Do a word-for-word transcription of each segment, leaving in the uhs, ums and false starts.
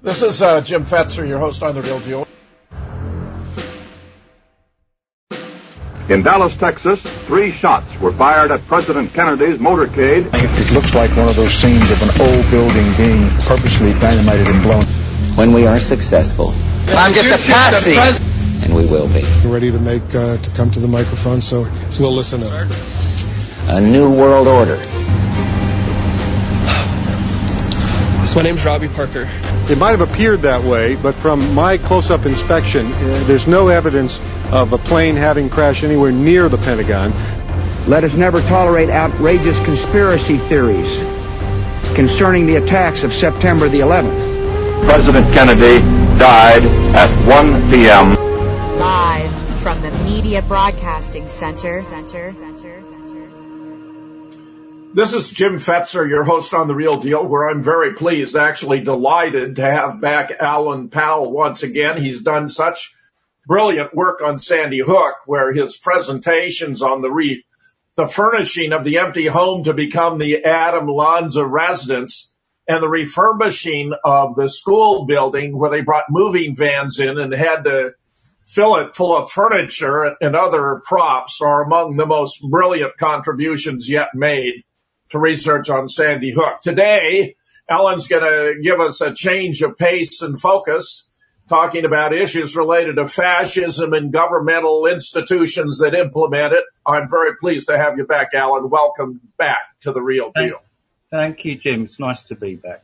This is uh, Jim Fetzer, your host on The Real Deal. In Dallas, Texas, three shots were fired at President Kennedy's motorcade. It looks like one of those scenes of an old building being purposely dynamited and blown. When we are successful, I'm just a patsy, and we will be. We're ready to make uh, to come to the microphone, so we'll listen up. A new world order. So my name's Robbie Parker. It might have appeared that way, but from my close-up inspection, uh, there's no evidence of a plane having crashed anywhere near the Pentagon. Let us never tolerate outrageous conspiracy theories concerning the attacks of September the eleventh. President Kennedy died at one p.m. Live from the Media Broadcasting Center. Center. Center. This is Jim Fetzer, your host on The Real Deal, where I'm very pleased, actually delighted to have back Alan Powell once again. He's done such brilliant work on Sandy Hook, where his presentations on the re, the furnishing of the empty home to become the Adam Lanza residence and the refurbishing of the school building where they brought moving vans in and had to fill it full of furniture and other props are among the most brilliant contributions yet made to research on Sandy Hook. Today, Alan's going to give us a change of pace and focus, talking about issues related to fascism and governmental institutions that implement it. I'm very pleased to have you back, Alan. Welcome back to The Real Deal. Thank you, Jim. It's nice to be back.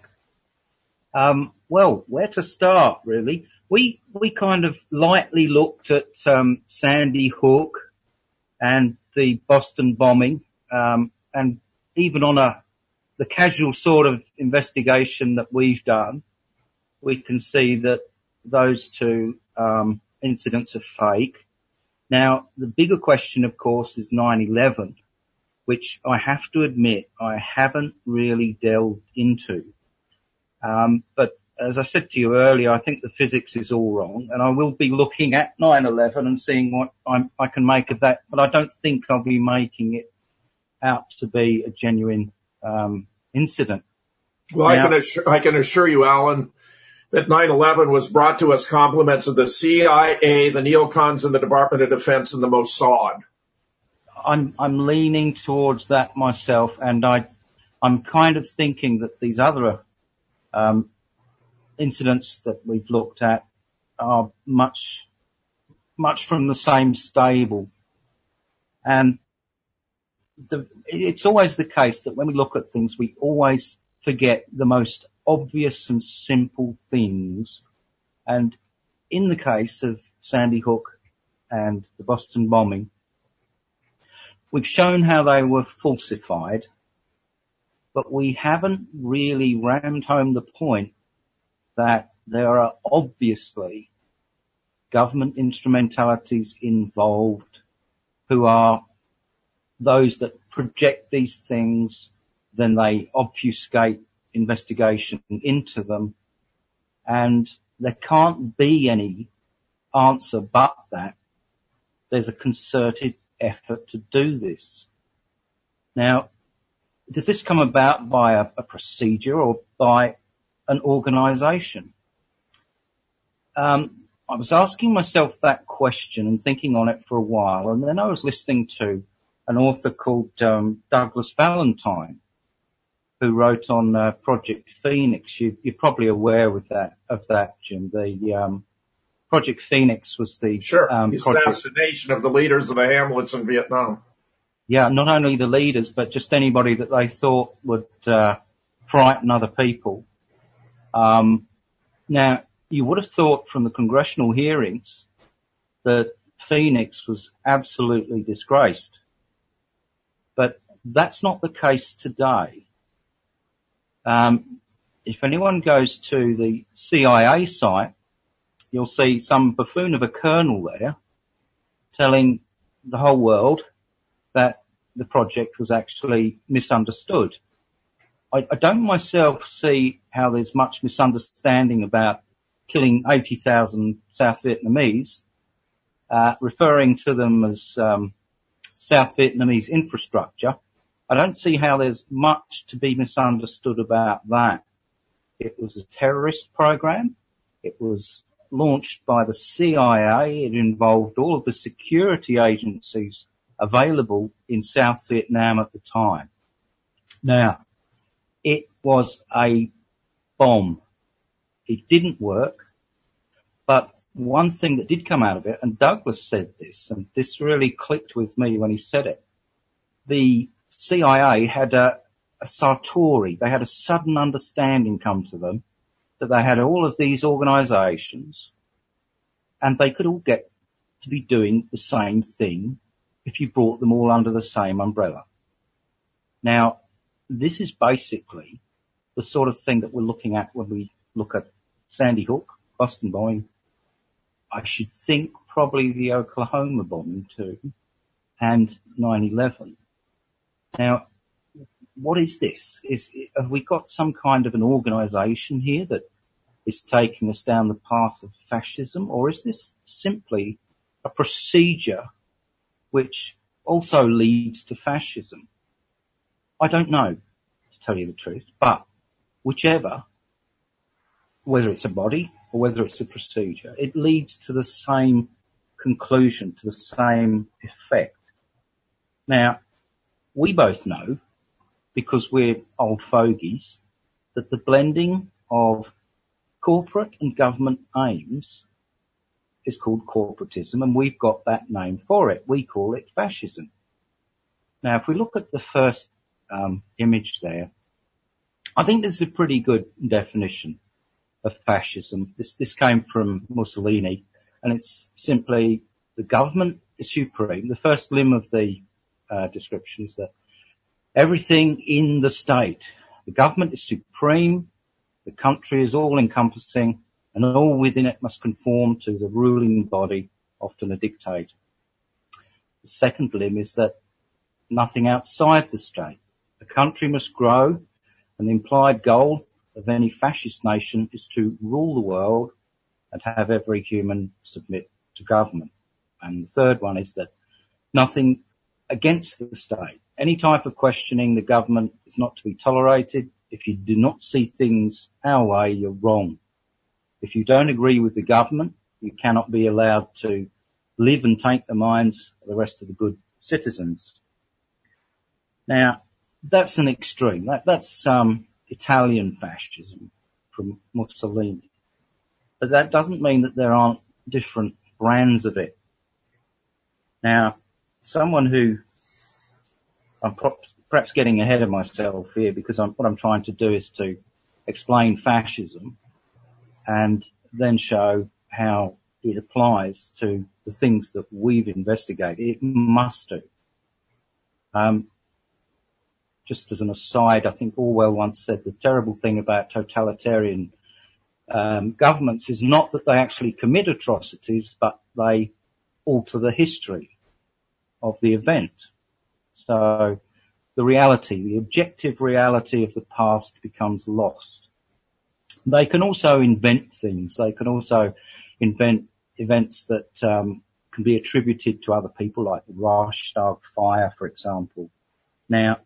Um, well, where to start, really? We we kind of lightly looked at um, Sandy Hook and the Boston bombing, um, and even on a the casual sort of investigation that we've done, we can see that those two um, incidents are fake. Now, the bigger question, of course, is nine eleven, which I have to admit I haven't really delved into. Um, but as I said to you earlier, I think the physics is all wrong, and I will be looking at nine eleven and seeing what I'm, I can make of that, but I don't think I'll be making it out to be a genuine um, incident. Well, now, I can assure, I can assure you, Alan, that nine eleven was brought to us compliments of the C I A, the neocons, and the Department of Defense, and the Mossad. I'm I'm leaning towards that myself, and I I'm kind of thinking that these other um, incidents that we've looked at are much much from the same stable, and the, it's always the case that when we look at things, we always forget the most obvious and simple things. And in the case of Sandy Hook and the Boston bombing, we've shown how they were falsified, but we haven't really rammed home the point that there are obviously government instrumentalities involved who are those that project these things, then they obfuscate investigation into them, and there can't be any answer but that there's a concerted effort to do this. Now, does this come about by a, a procedure or by an organisation? Um, I was asking myself that question and thinking on it for a while, and then I was listening to an author called um, Douglas Valentine, who wrote on uh, Project Phoenix. You, you're probably aware with that of that, Jim. The um, Project Phoenix was the sure um, the project, assassination of the leaders of the Hamlets in Vietnam. Yeah, not only the leaders, but just anybody that they thought would uh, frighten other people. Um, now, you would have thought from the congressional hearings that Phoenix was absolutely disgraced. But that's not the case today. Um, if anyone goes to the C I A site, you'll see some buffoon of a colonel there telling the whole world that the project was actually misunderstood. I, I don't myself see how there's much misunderstanding about killing eighty thousand South Vietnamese, uh, referring to them as um, South Vietnamese infrastructure. I don't see how there's much to be misunderstood about that. It was a terrorist program. It was launched by the C I A. It involved all of the security agencies available in South Vietnam at the time. Now, it was a bomb. It didn't work, but one thing that did come out of it, and Douglas said this, and this really clicked with me when he said it, the C I A had a, a satori, they had a sudden understanding come to them that they had all of these organisations and they could all get to be doing the same thing if you brought them all under the same umbrella. Now, this is basically the sort of thing that we're looking at when we look at Sandy Hook, Boston bombing, I should think probably the Oklahoma bombing too, and nine eleven. Now, what is this? Is, have we got some kind of an organisation here that is taking us down the path of fascism, or is this simply a procedure which also leads to fascism? I don't know, to tell you the truth, but whichever, whether it's a body or whether it's a procedure, it leads to the same conclusion, to the same effect. Now, we both know, because we're old fogies, that the blending of corporate and government aims is called corporatism, and we've got that name for it. We call it fascism. Now, if we look at the first um, image there, I think this is a pretty good definition of fascism. This, this came from Mussolini, and it's simply the government is supreme. The first limb of the uh, description is that everything in the state, the government is supreme, the country is all-encompassing, and all within it must conform to the ruling body, often a dictator. The second limb is that nothing outside the state. The country must grow, and the implied goal of any fascist nation is to rule the world and have every human submit to government. And the third one is that nothing against the state. Any type of questioning the government is not to be tolerated. If you do not see things our way, you're wrong. If you don't agree with the government, you cannot be allowed to live and take the minds of the rest of the good citizens. Now, that's an extreme. That, that's um, Italian fascism from Mussolini. But that doesn't mean that there aren't different brands of it. Now, someone who, I'm perhaps getting ahead of myself here because I'm, what I'm trying to do is to explain fascism and then show how it applies to the things that we've investigated. It must do. Um, just as an aside, I think Orwell once said the terrible thing about totalitarian um, governments is not that they actually commit atrocities, but they alter the history of the event. So the reality, the objective reality of the past becomes lost. They can also invent things. They can also invent events that um, can be attributed to other people, like the Reichstag fire, for example. Now,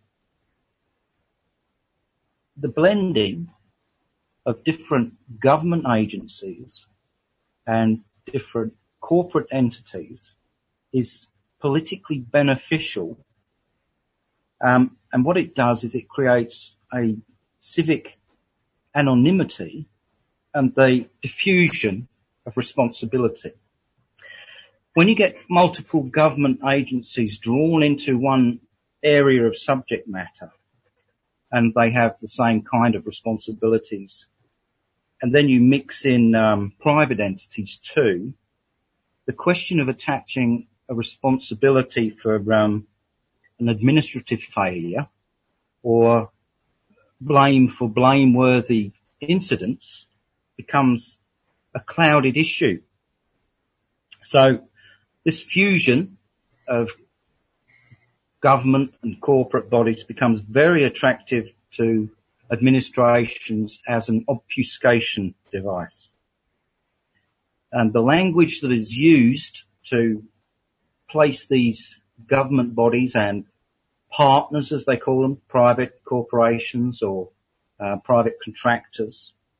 the blending of different government agencies and different corporate entities is politically beneficial. Um, and what it does is it creates a civic anonymity and the diffusion of responsibility. When you get multiple government agencies drawn into one area of subject matter and they have the same kind of responsibilities, and then you mix in um, private entities too, the question of attaching a responsibility for um, an administrative failure or blame for blameworthy incidents becomes a clouded issue. So this fusion of government and corporate bodies becomes very attractive to administrations as an obfuscation device. And the language that is used to place these government bodies and partners, as they call them, private corporations or uh, private contractors,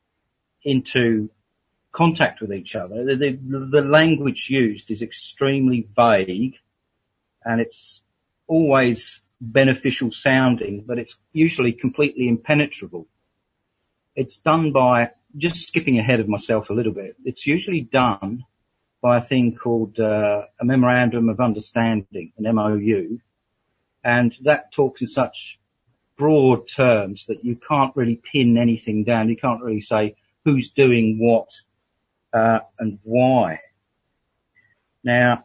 into contact with each other. The, the, the language used is extremely vague, and it's always beneficial sounding, but it's usually completely impenetrable. It's done by, just skipping ahead of myself a little bit, it's usually done by a thing called uh, a Memorandum of Understanding, an M O U, and that talks in such broad terms that you can't really pin anything down. You can't really say who's doing what uh, and why. Now,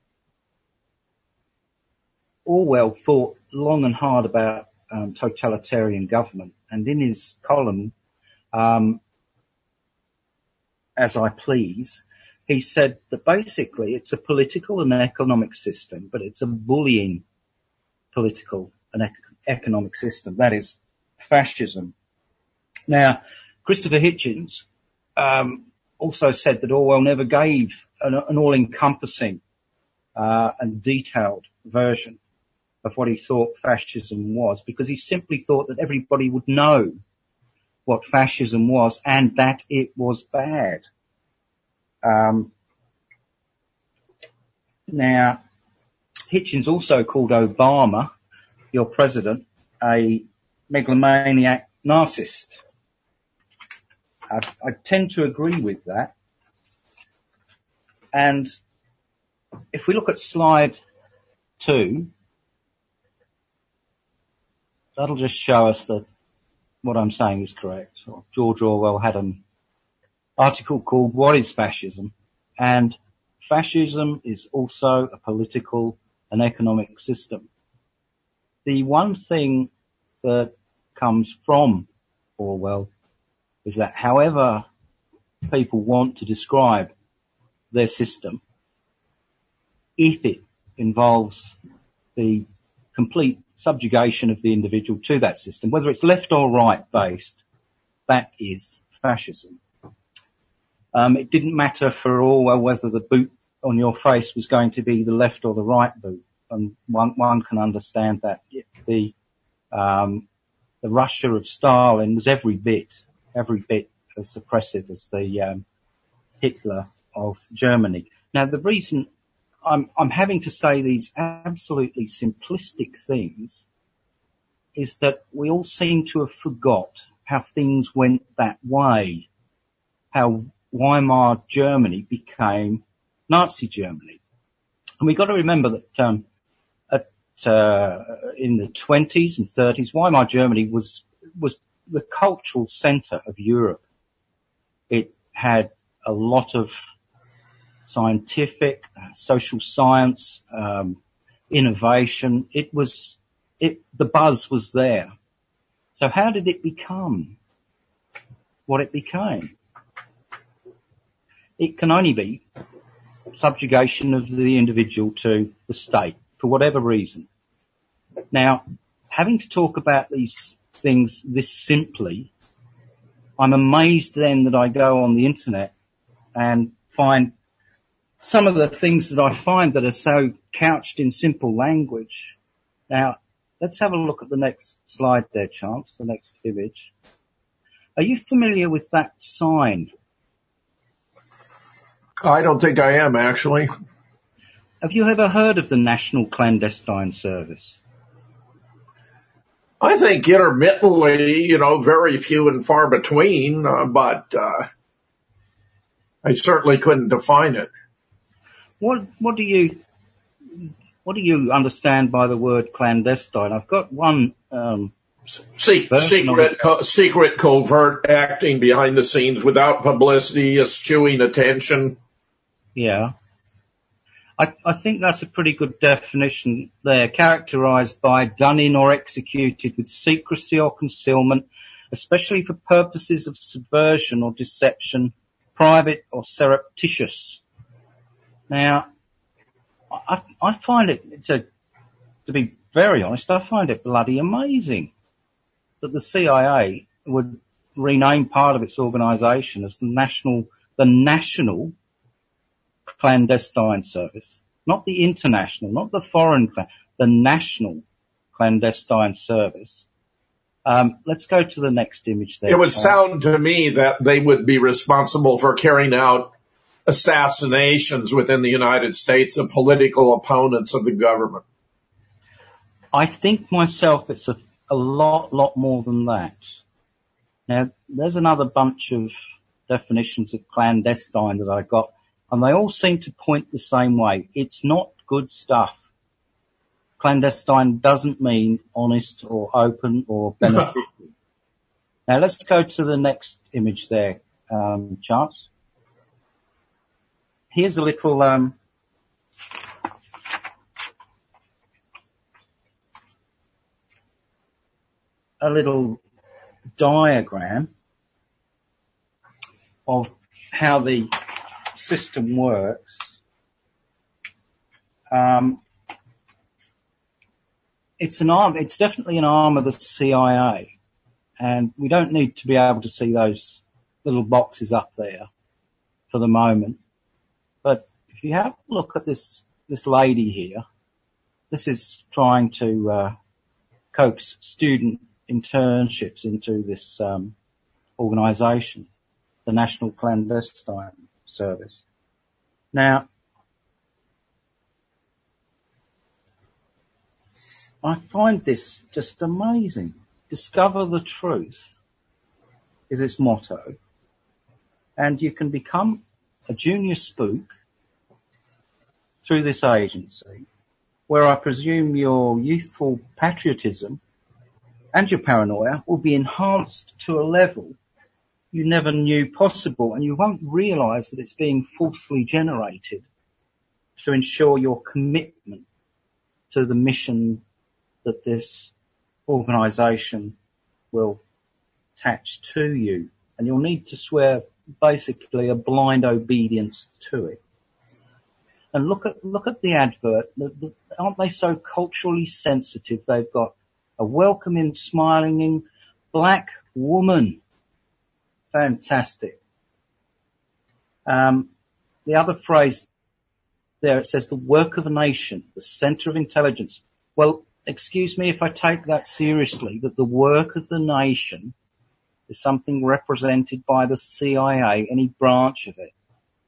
Orwell thought long and hard about um, totalitarian government, and in his column, um, As I Please, he said that basically it's a political and economic system, but it's a bullying political and ec- economic system. That is fascism. Now, Christopher Hitchens um, also said that Orwell never gave an, an all-encompassing uh, and detailed version of what he thought fascism was, because he simply thought that everybody would know what fascism was and that it was bad. Um, now, Hitchens also called Obama, your president, a megalomaniac narcissist. I, I tend to agree with that. And if we look at slide two, that'll just show us that what I'm saying is correct. So George Orwell had an article called What is Fascism? And fascism is also a political and economic system. The one thing that comes from Orwell is that however people want to describe their system, if it involves the complete subjugation of the individual to that system, whether it's left or right based, that is fascism. Um, it didn't matter for Orwell whether the boot on your face was going to be the left or the right boot, and one, one can understand that. The, um, the Russia of Stalin was every bit, every bit as oppressive as the um, Hitler of Germany. Now, the reason I'm, I'm having to say these absolutely simplistic things is that we all seem to have forgot how things went that way, how Weimar Germany became Nazi Germany. And we've got to remember that um, at, uh, in the twenties and thirties, Weimar Germany was was the cultural centre of Europe. It had a lot of scientific, uh, social science, um, innovation. It was, it, the buzz was there. So how did it become what it became? It can only be subjugation of the individual to the state for whatever reason. Now, having to talk about these things this simply, I'm amazed then that I go on the internet and find some of the things that I find that are so couched in simple language. Now, let's have a look at the next slide there, Chance, the next image. Are you familiar with that sign? I don't think I am, actually. Have you ever heard of the National Clandestine Service? I think intermittently, you know, very few and far between, uh, but uh, I certainly couldn't define it. What what do you what do you understand by the word clandestine? I've got one um, Se- secret, co- secret, covert, acting behind the scenes without publicity, eschewing attention. Yeah, I, I think that's a pretty good definition there. Characterised by done in or executed with secrecy or concealment, especially for purposes of subversion or deception, private or surreptitious. Now, I, I find it, to, to be very honest, I find it bloody amazing that the C I A would rename part of its organisation as the National, the National Clandestine Service, not the international, not the foreign, the National Clandestine Service, Um, let's go to the next image there. It would sound to me that they would be responsible for carrying out assassinations within the United States of political opponents of the government. I think myself it's a, a lot, lot more than that. Now, there's another bunch of definitions of clandestine that I got, and they all seem to point the same way. It's not good stuff. Clandestine doesn't mean honest or open or beneficial. Now, let's go to the next image there, um, Charles. Here's a little um, a little diagram of how the system works. Um, it's an arm. It's definitely an arm of the C I A, and we don't need to be able to see those little boxes up there for the moment. But if you have a look at this this lady here, this is trying to uh, coax student internships into this um, organisation, the National Clandestine Service. Now, I find this just amazing. Discover the truth is its motto, and you can become a junior spook through this agency, where I presume your youthful patriotism and your paranoia will be enhanced to a level you never knew possible, and you won't realise that it's being falsely generated to ensure your commitment to the mission that this organisation will attach to you. And you'll need to swear basically a blind obedience to it. And look at look at the advert. Aren't they so culturally sensitive? They've got a welcoming, smiling black woman. Fantastic. Um, the other phrase there, it says the work of a nation, the centre of intelligence. Well, excuse me if I take that seriously, that the work of the nation is something represented by the C I A, any branch of it.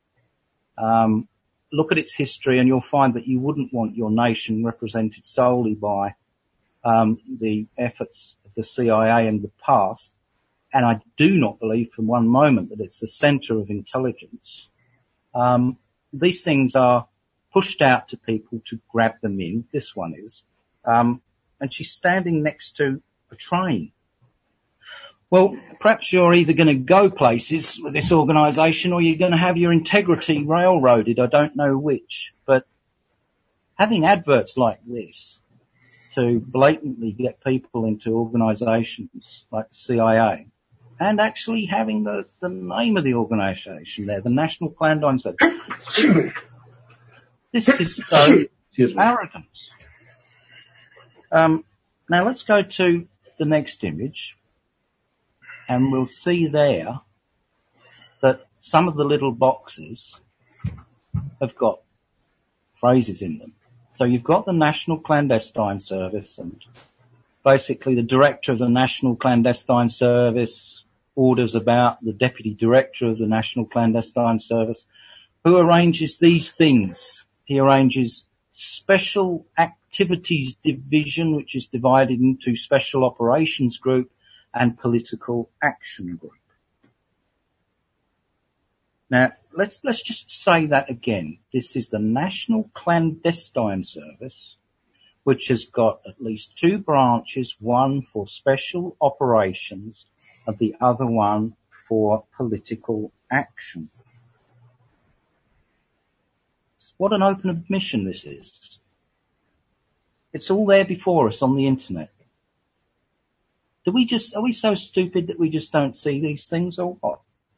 Um, look at its history and you'll find that you wouldn't want your nation represented solely by um, the efforts of the C I A in the past. And I do not believe for one moment that it's the centre of intelligence. Um, these things are pushed out to people to grab them in. This one is. Um, and she's standing next to a train. Well, perhaps you're either going to go places with this organisation or you're going to have your integrity railroaded. I don't know which. But having adverts like this to blatantly get people into organisations like the C I A, and actually having the, the name of the organisation there, the National Clandestine Service, this is so arrogant. Um, now let's go to the next image. And we'll see there that some of the little boxes have got phrases in them. So you've got the National Clandestine Service, and basically the director of the National Clandestine Service orders about the deputy director of the National Clandestine Service, who arranges these things. He arranges Special Activities Division, which is divided into Special Operations Group, and Political Action Group. Now, let's, let's just say that again. This is the National Clandestine Service, which has got at least two branches, one for special operations and the other one for political action. What an open admission this is. It's all there before us on the internet. Do we just, are we so stupid that we just don't see these things or what?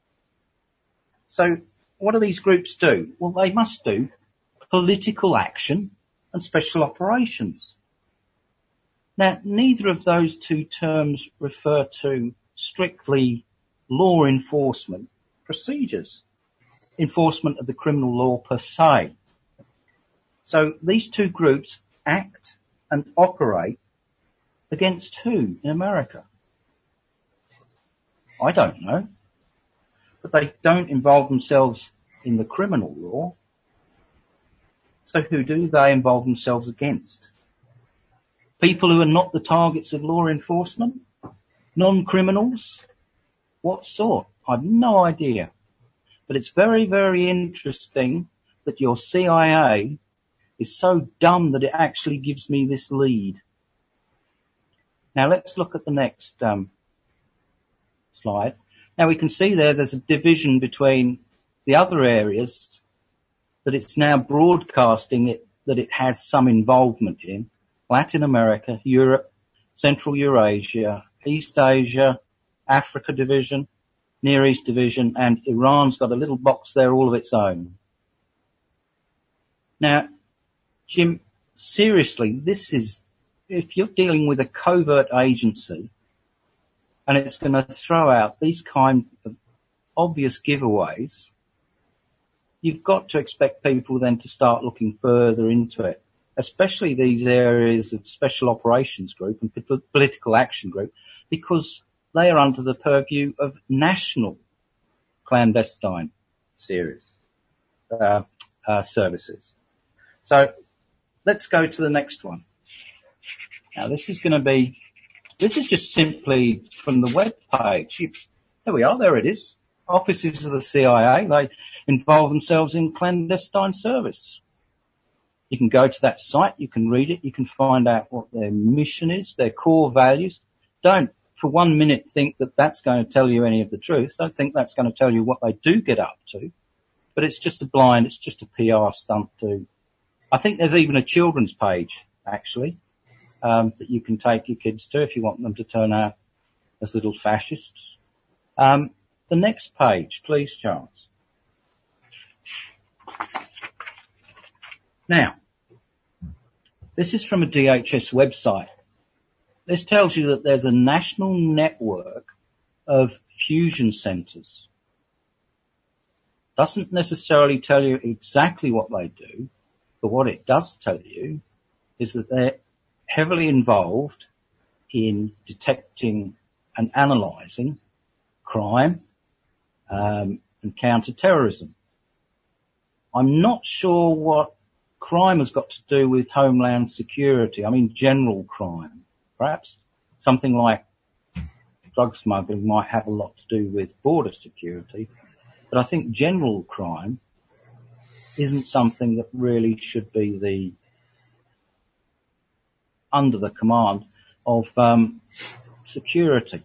So what do these groups do? Well, they must do political action and special operations. Now, neither of those two terms refer to strictly law enforcement procedures, enforcement of the criminal law per se. So these two groups act and operate against who in America? I don't know. But they don't involve themselves in the criminal law. So who do they involve themselves against? People who are not the targets of law enforcement? Non-criminals? What sort? I've no idea. But it's very, very interesting that your C I A is so dumb that it actually gives me this lead. Now let's look at the next um, slide. Now we can see there there's a division between the other areas that it's now broadcasting it, that it has some involvement in. Latin America, Europe, Central Eurasia, East Asia, Africa division, Near East division, and Iran's got a little box there all of its own. Now, Jim, seriously, this is, if you're dealing with a covert agency and it's going to throw out these kind of obvious giveaways, you've got to expect people then to start looking further into it, especially these areas of Special Operations Group and Political Action Group, because they are under the purview of national clandestine series, uh, uh, services. So let's go to the next one. Now this is going to be, this is just simply from the web page. There we are, there it is. Offices of the C I A, they involve themselves in clandestine service. You can go to that site, you can read it, you can find out what their mission is, their core values. Don't for one minute think that that's going to tell you any of the truth. Don't think that's going to tell you what they do get up to. But it's just a blind, it's just a P R stunt to, I think there's even a children's page, actually, um, that you can take your kids to if you want them to turn out as little fascists. Um, the next page, please, Charles. Now, this is from a D H S website. This tells you that there's a national network of fusion centres. Doesn't necessarily tell you exactly what they do, but what it does tell you is that they're heavily involved in detecting and analysing crime um, and counter-terrorism. I'm not sure what crime has got to do with homeland security. I mean, general crime. Perhaps something like drug smuggling might have a lot to do with border security. But I think general crime isn't something that really should be the under the command of um, security.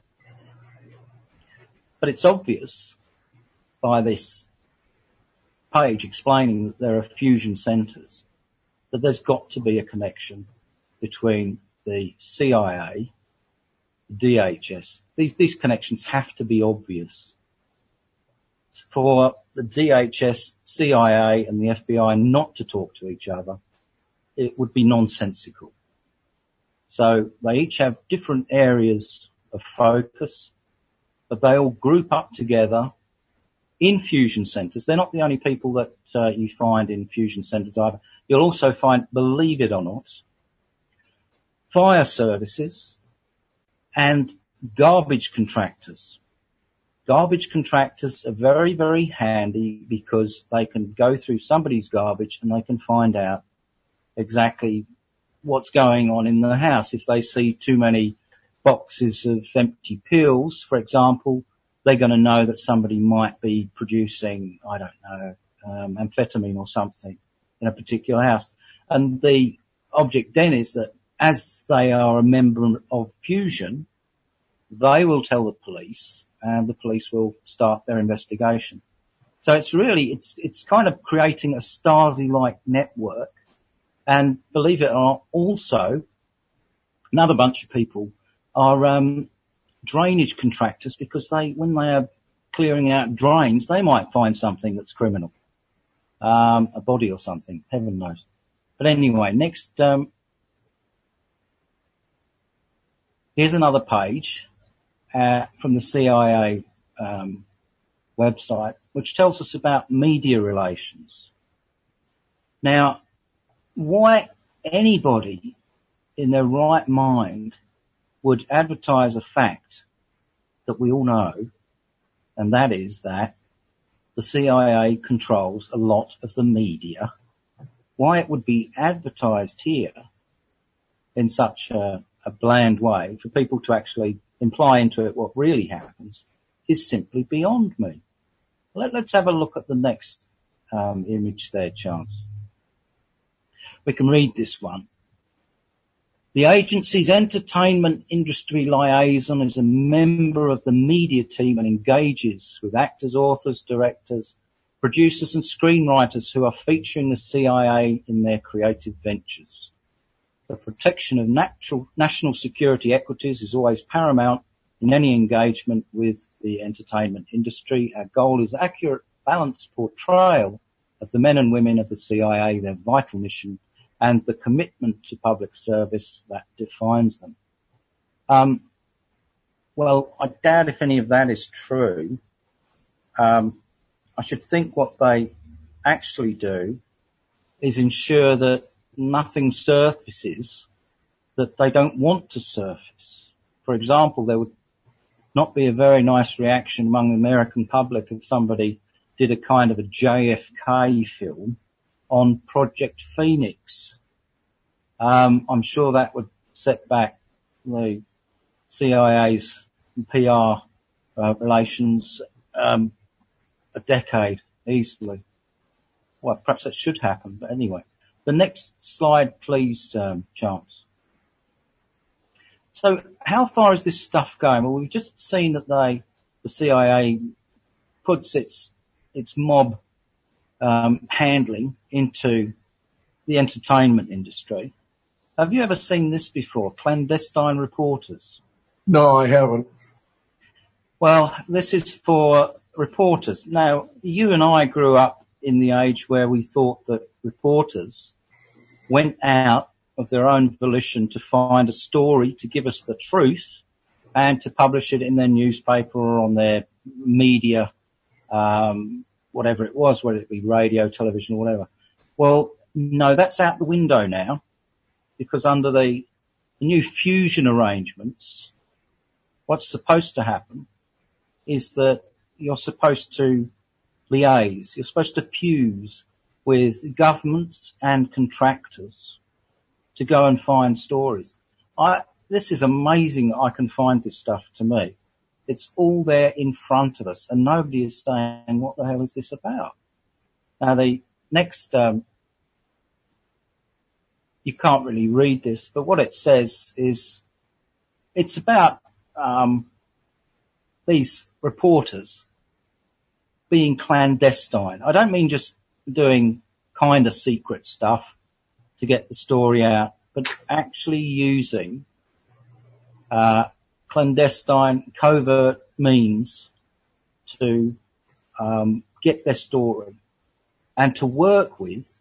But it's obvious by this page explaining that there are fusion centres that there's got to be a connection between the C I A, D H S. These, these connections have to be obvious. For the D H S, C I A and the F B I not to talk to each other, it would be nonsensical. So they each have different areas of focus, but they all group up together in fusion centres. They're not the only people that uh, you find in fusion centres either. You'll also find, believe it or not, fire services and garbage contractors. Garbage contractors are very, very handy because they can go through somebody's garbage and they can find out exactly what's going on in the house. If they see too many boxes of empty pills, for example, they're going to know that somebody might be producing, I don't know, um, amphetamine or something in a particular house. And the object then is that as they are a member of Fusion, they will tell the police and the police will start their investigation. So it's really, it's, it's kind of creating a Stasi-like network. And believe it or not, also, another bunch of people are, um, drainage contractors because they, when they are clearing out drains, they might find something that's criminal. Um, a body or something, heaven knows. But anyway, next, um, here's another page, uh, from the C I A, um, website, which tells us about media relations. Now, why anybody in their right mind would advertise a fact that we all know and that is that the C I A controls a lot of the media. Why it would be advertised here in such a, a bland way for people to actually imply into it what really happens is simply beyond me. Let, let's have a look at the next um, image there, Chance. We can read this one. The agency's entertainment industry liaison is a member of the media team and engages with actors, authors, directors, producers and screenwriters who are featuring the C I A in their creative ventures. The protection of natural, national security equities is always paramount in any engagement with the entertainment industry. Our goal is accurate, balanced portrayal of the men and women of the C I A, their vital mission, and the commitment to public service that defines them. Um, well, I doubt if any of that is true. Um, I should think what they actually do is ensure that nothing surfaces that they don't want to surface. For example, there would not be a very nice reaction among the American public if somebody did a kind of a J F K film on Project Phoenix. Um, I'm sure that would set back the C I A's P R uh, relations um, a decade easily. Well, perhaps that should happen, but anyway. The next slide, please, um, Chance. So how far is this stuff going? Well, we've just seen that they, the C I A puts its its mob um, handling into the entertainment industry. Have you ever seen this before? Clandestine reporters? No, I haven't. Well, this is for reporters. Now, you and I grew up in the age where we thought that reporters went out of their own volition to find a story, to give us the truth, and to publish it in their newspaper or on their media, um, whatever it was, whether it be radio, television, or whatever. Well, no, that's out the window now, because under the, the new fusion arrangements, what's supposed to happen is that you're supposed to liaise, you're supposed to fuse with governments and contractors to go and find stories. I, this is amazing that I can find this stuff to me. It's all there in front of us, and nobody is saying, what the hell is this about? Now, the next, um, you can't really read this, but what it says is it's about um, these reporters being clandestine. I don't mean just doing kind of secret stuff to get the story out, but actually using uh, clandestine, covert means to um, get their story and to work with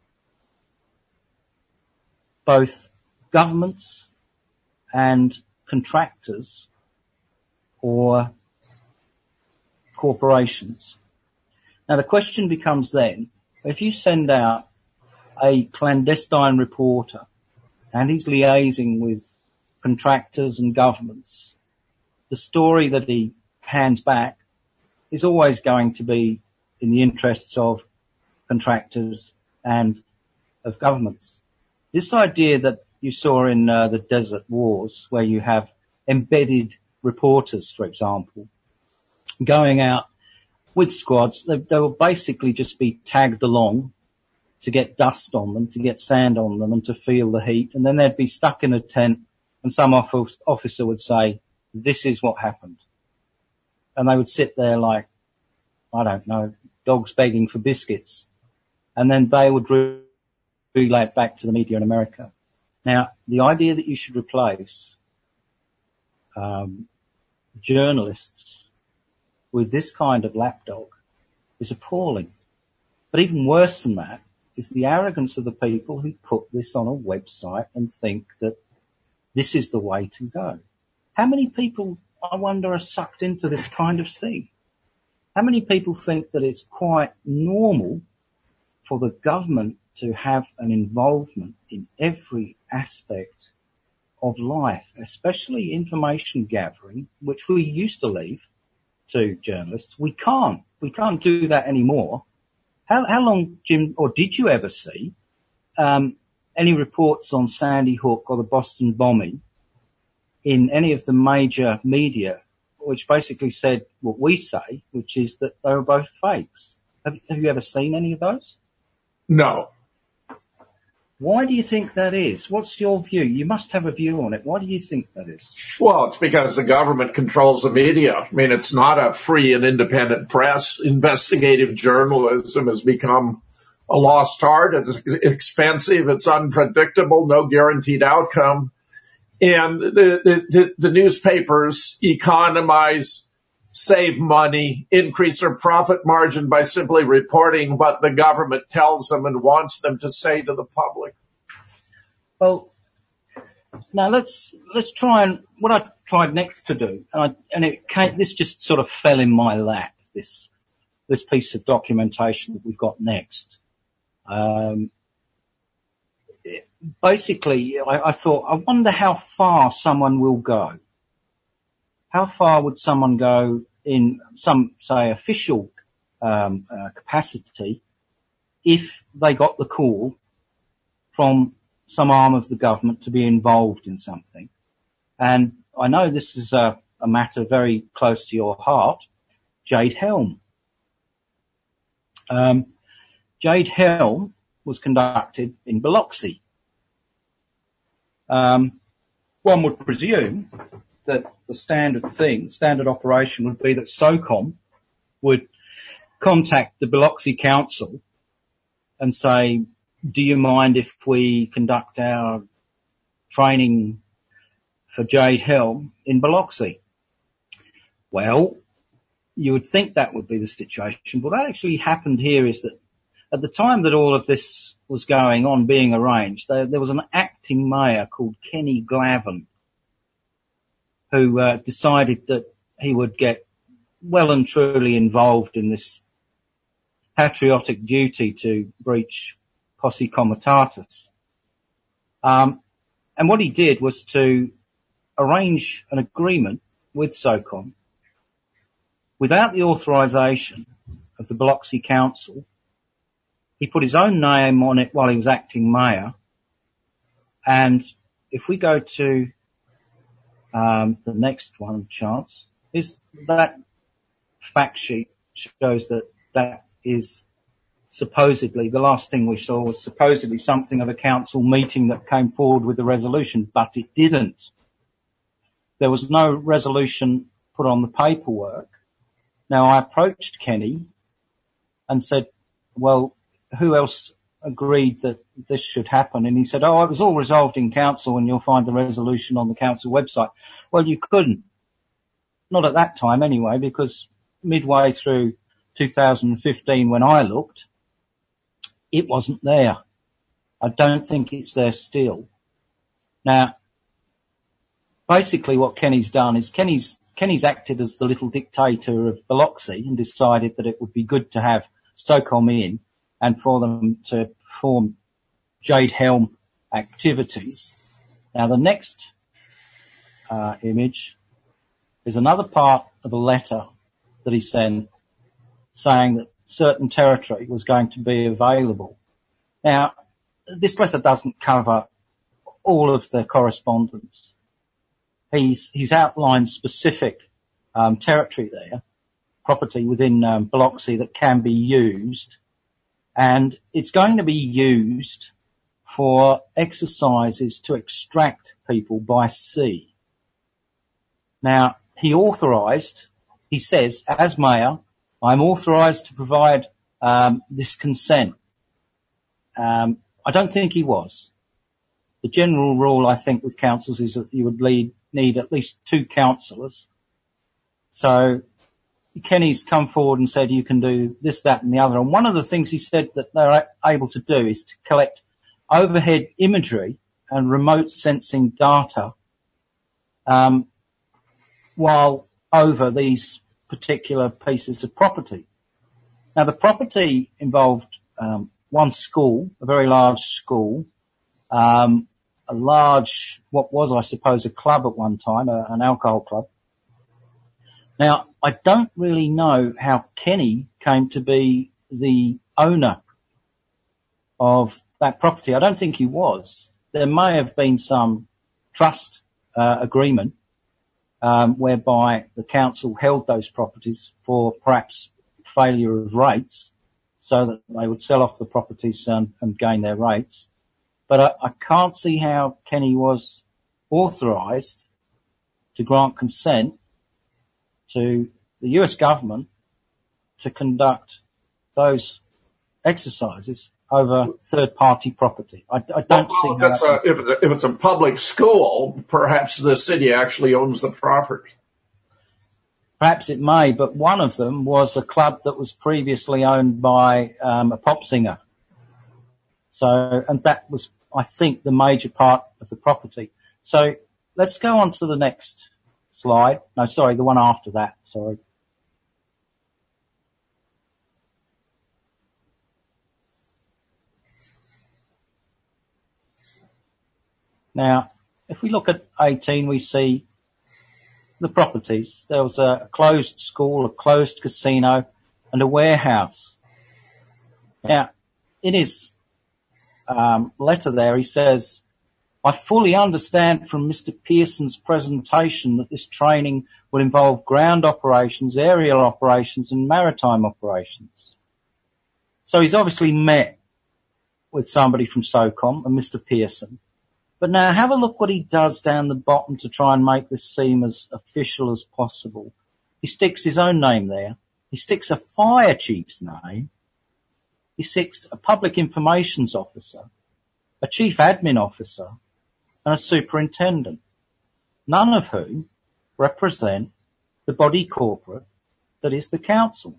both governments and contractors or corporations. Now the question becomes then, if you send out a clandestine reporter and he's liaising with contractors and governments, the story that he hands back is always going to be in the interests of contractors and of governments. This idea that you saw in uh, the Desert Wars, where you have embedded reporters, for example, going out with squads, they, they will basically just be tagged along to get dust on them, to get sand on them, and to feel the heat. And then they'd be stuck in a tent, and some officer would say, this is what happened. And they would sit there like, I don't know, dogs begging for biscuits. And then they would relay it back to the media in America. Now, the idea that you should replace um, journalists with this kind of lapdog is appalling. But even worse than that is the arrogance of the people who put this on a website and think that this is the way to go. How many people, I wonder, are sucked into this kind of thing? How many people think that it's quite normal for the government to have an involvement in every aspect of life, especially information gathering, which we used to leave to journalists. We can't. We can't do that anymore. How, how long, Jim, or did you ever see um, any reports on Sandy Hook or the Boston bombing in any of the major media, which basically said what we say, which is that they were both fakes? Have, have you ever seen any of those? No. Why do you think that is? What's your view? You must have a view on it. Why do you think that is? Well, it's because the government controls the media. I mean, it's not a free and independent press. Investigative journalism has become a lost art. It's expensive. It's unpredictable. No guaranteed outcome. And the, the, the, the newspapers economize, save money, increase their profit margin by simply reporting what the government tells them and wants them to say to the public. Well, now let's let's try and what I tried next to do, and, I, and it came, this just sort of fell in my lap. This this piece of documentation that we've got next. Um, it, basically, I, I thought, I wonder how far someone will go. How far would someone go in some, say, official um, uh, capacity if they got the call from some arm of the government to be involved in something? And I know this is a, a matter very close to your heart, Jade Helm. Um, Jade Helm was conducted in Biloxi. Um, one would presume that the standard thing, standard operation would be that SOCOM would contact the Biloxi Council and say, do you mind if we conduct our training for Jade Helm in Biloxi? Well, you would think that would be the situation. But what actually happened here is that at the time that all of this was going on, being arranged, there, there was an acting mayor called Kenny Glavin who uh, decided that he would get well and truly involved in this patriotic duty to breach posse comitatus. Um, and what he did was to arrange an agreement with SOCOM without the authorization of the Biloxi Council. He put his own name on it while he was acting mayor. And if we go to um, the next one, Chance, is that fact sheet shows that that is supposedly, the last thing we saw was supposedly something of a council meeting that came forward with a resolution, but it didn't. There was no resolution put on the paperwork. Now, I approached Kenny and said, well, who else agreed that this should happen? And he said, oh, it was all resolved in council and you'll find the resolution on the council website. Well, you couldn't. Not at that time anyway, because midway through two thousand fifteen when I looked, it wasn't there. I don't think it's there still. Now, basically what Kenny's done is Kenny's, Kenny's acted as the little dictator of Biloxi and decided that it would be good to have SOCOM in and for them to perform Jade Helm activities. Now, the next uh, image is another part of a letter that he sent saying that certain territory was going to be available. Now, this letter doesn't cover all of the correspondence. He's, he's outlined specific um, territory there, property within um, Biloxi that can be used, and it's going to be used for exercises to extract people by sea. Now, he authorised, he says, as mayor, I'm authorised to provide um, this consent. Um, I don't think he was. The general rule, I think, with councils is that you would lead, need at least two councillors. So Kenny's come forward and said you can do this, that and the other. And one of the things he said that they're able to do is to collect overhead imagery and remote sensing data um, while over these particular pieces of property. Now, the property involved um, one school, a very large school, um, a large, what was, I suppose, a club at one time, a, an alcohol club. Now, I don't really know how Kenny came to be the owner of that property. I don't think he was. There may have been some trust uh, agreement um, whereby the council held those properties for perhaps failure of rates, so that they would sell off the properties and, and gain their rates. But I, I can't see how Kenny was authorised to grant consent to the U S government to conduct those exercises over third-party property. I, I don't well, see that's how... A, if, it's a, if it's a public school, perhaps the city actually owns the property. Perhaps it may, but one of them was a club that was previously owned by um, a pop singer. So, and that was, I think, the major part of the property. So let's go on to the next slide. No, sorry, the one after that. Sorry. Now, if we look at eighteen, we see the properties. There was a closed school, a closed casino, and a warehouse. Now, in his um, letter there, he says, I fully understand from Mister Pearson's presentation that this training will involve ground operations, aerial operations, and maritime operations. So he's obviously met with somebody from SOCOM, and Mister Pearson. But now have a look what he does down the bottom to try and make this seem as official as possible. He sticks his own name there. He sticks a fire chief's name. He sticks a public informations officer, a chief admin officer, and a superintendent, none of whom represent the body corporate that is the council.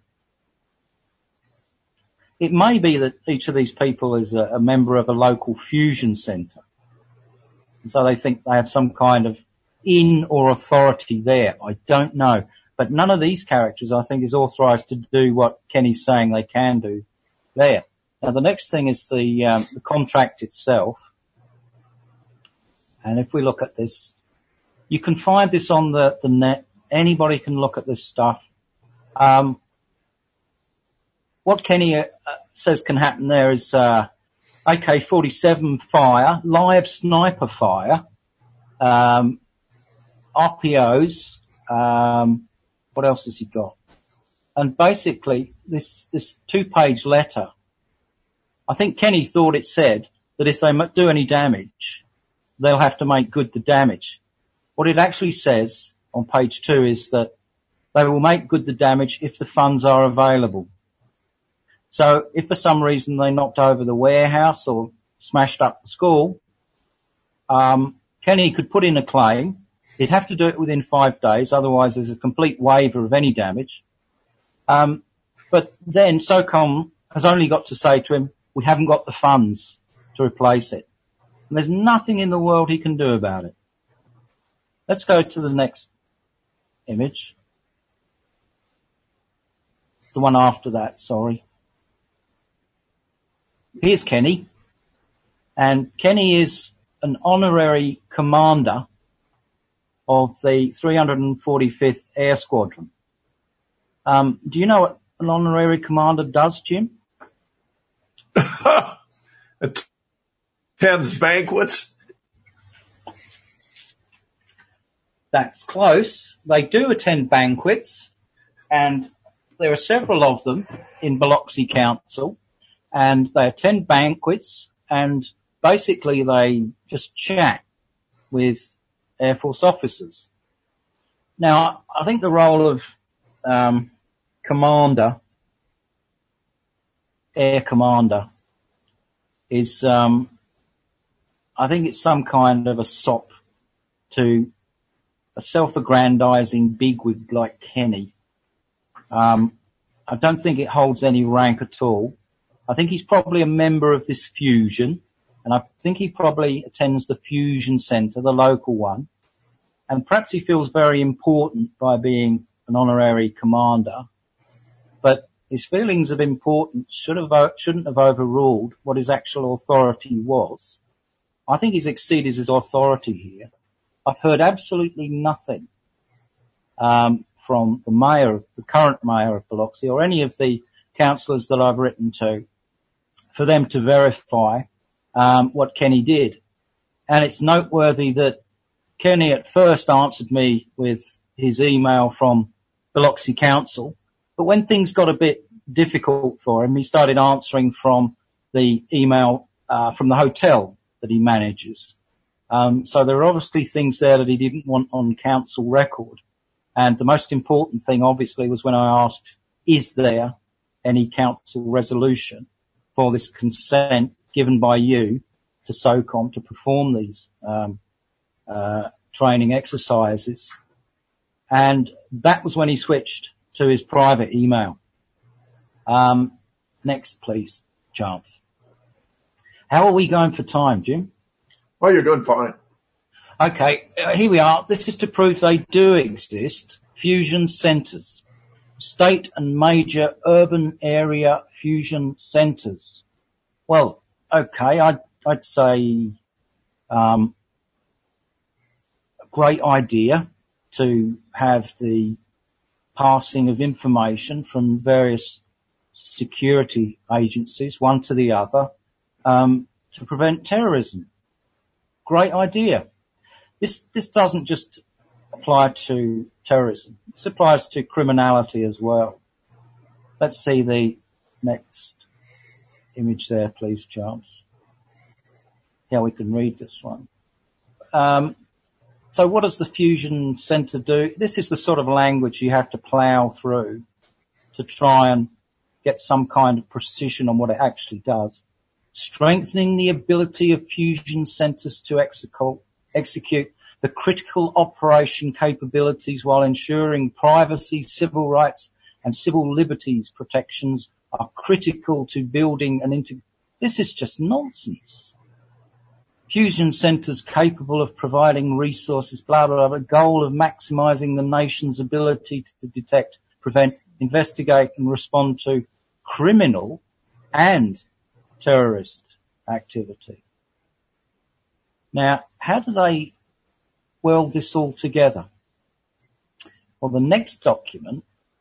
It may be that each of these people is a, a member of a local fusion centre. So they think they have some kind of in or authority there. I don't know. But none of these characters, I think, is authorised to do what Kenny's saying they can do there. Now, the next thing is the, um, the contract itself. And if we look at this, you can find this on the, the net. Anybody can look at this stuff. Um, what Kenny uh, says can happen there is... Uh, A K forty-seven fire, live sniper fire, um, R P Os, um, what else has he got? And basically, this, this two-page letter, I think Kenny thought it said that if they do any damage, they'll have to make good the damage. What it actually says on page two is that they will make good the damage if the funds are available. So if for some reason they knocked over the warehouse or smashed up the school, um, Kenny could put in a claim. He'd have to do it within five days, otherwise there's a complete waiver of any damage. Um, but then SOCOM has only got to say to him, we haven't got the funds to replace it. And there's nothing in the world he can do about it. Let's go to the next image. The one after that, sorry. Here's Kenny, and Kenny is an honorary commander of the three hundred forty-fifth Air Squadron. Um, do you know what an honorary commander does, Jim? Attends banquets. That's close. They do attend banquets, and there are several of them in Biloxi Council. And they attend banquets, and basically they just chat with Air Force officers. Now, I think the role of um, commander, air commander, is, um, I think it's some kind of a sop to a self-aggrandizing bigwig like Kenny. Um, I don't think it holds any rank at all. I think he's probably a member of this fusion, and I think he probably attends the fusion centre, the local one, and perhaps he feels very important by being an honorary commander, but his feelings of importance should have, shouldn't have overruled what his actual authority was. I think he's exceeded his authority here. I've heard absolutely nothing um, from the mayor, the current mayor of Biloxi, or any of the councillors that I've written to, for them to verify um, what Kenny did. And it's noteworthy that Kenny at first answered me with his email from Biloxi Council, but when things got a bit difficult for him, he started answering from the email uh, from the hotel that he manages. Um, so there are obviously things there that he didn't want on council record. And the most important thing, obviously, was when I asked, is there any council resolution for this consent given by you to SOCOM to perform these um, uh, training exercises? And that was when he switched to his private email. Um, next, please, Chance. How are we going for time, Jim? Well, you're doing fine. Okay, uh, here we are. This is to prove they do exist. Fusion centres. State and major urban area fusion centres. Well, okay, I'd, I'd say um, a great idea to have the passing of information from various security agencies, one to the other, um, to prevent terrorism. Great idea. This, this doesn't just apply to terrorism. This applies to criminality as well. Let's see the next image there, please, Charles. Yeah, we can read this one. Um, so what does the Fusion Centre do? This is the sort of language you have to plough through to try and get some kind of precision on what it actually does. Strengthening the ability of fusion centres to execute, execute the critical operation capabilities while ensuring privacy, civil rights and civil liberties protections are critical to building an inter... This is just nonsense. Fusion centres capable of providing resources, blah, blah, blah, the goal of maximising the nation's ability to detect, prevent, investigate and respond to criminal and terrorist activity. Now, how do they weld this all together? Well, the next document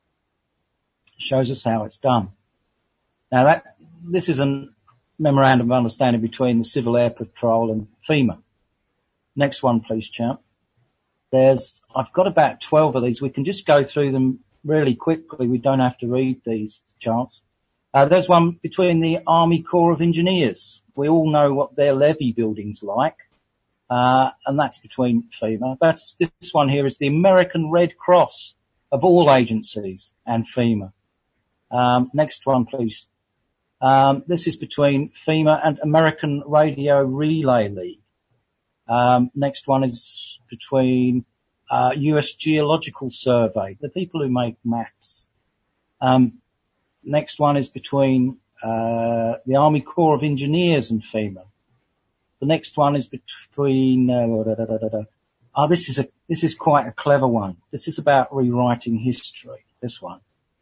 shows us how it's done. Now, that this is a memorandum of understanding between the Civil Air Patrol and FEMA. Next one, please, champ. There's, I've got about twelve of these. We can just go through them really quickly. We don't have to read these, Charles. Uh, there's one between the Army Corps of Engineers. We all know what their levee building's like. Uh, and that's between FEMA. That's, this one here is the American Red Cross of all agencies and FEMA. Um, next one, please. Um, this is between FEMA and American Radio Relay League. Um, next one is between, uh, U S Geological Survey, the people who make maps. Um, Next one is between uh, the Army Corps of Engineers and FEMA. The next one is between. Uh, da, da, da, da, da. Oh, this is a this is quite a clever one. This is about rewriting history. This one.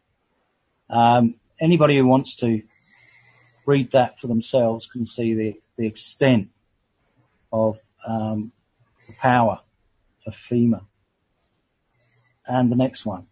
Um, anybody who wants to read that for themselves can see the the extent of um, the power of FEMA. And the next one.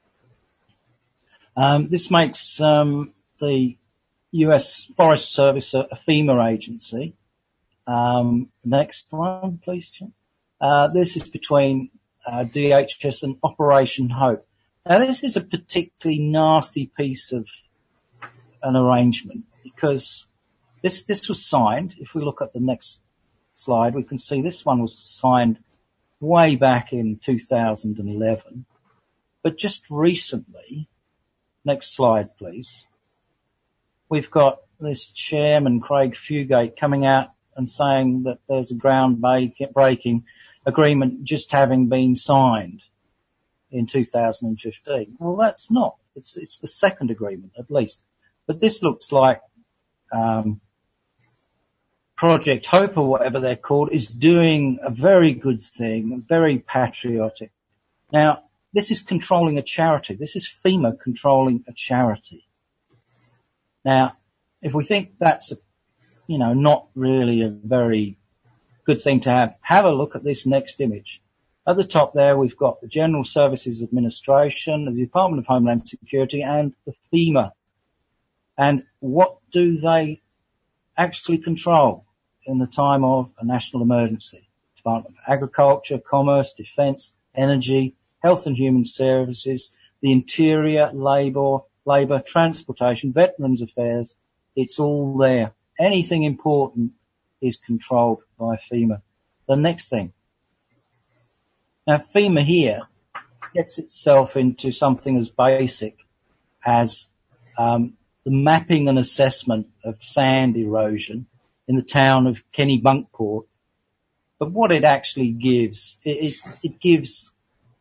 Um, this makes um, the U S Forest Service a, a FEMA agency. Um, next one, please, Jim. Uh, this is between uh, D H S and Operation Hope. Now, this is a particularly nasty piece of an arrangement because this this was signed. If we look at the next slide, we can see this one was signed way back in two thousand eleven, but just recently. Next slide, please. We've got this chairman, Craig Fugate, coming out and saying that there's a groundbreaking agreement just having been signed in two thousand fifteen. Well, that's not. It's, it's the second agreement, at least. But this looks like um, Project Hope, or whatever they're called, is doing a very good thing, very patriotic. Now, this is controlling a charity. This is FEMA controlling a charity. Now, if we think that's, a, you know, not really a very good thing to have, have a look at this next image. At the top there, we've got the General Services Administration, the Department of Homeland Security, and the FEMA. And what do they actually control in the time of a national emergency? Department of Agriculture, Commerce, Defence, Energy, Health and Human Services, the Interior, Labour, Labour, Transportation, Veterans Affairs. It's all there. Anything important is controlled by FEMA. The next thing. Now, FEMA here gets itself into something as basic as um, the mapping and assessment of sand erosion in the town of Kennebunkport. But what it actually gives, it, it, it gives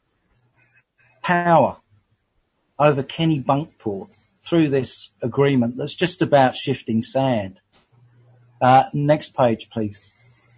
power over Kennebunkport through this agreement that's just about shifting sand. Uh, next page, please.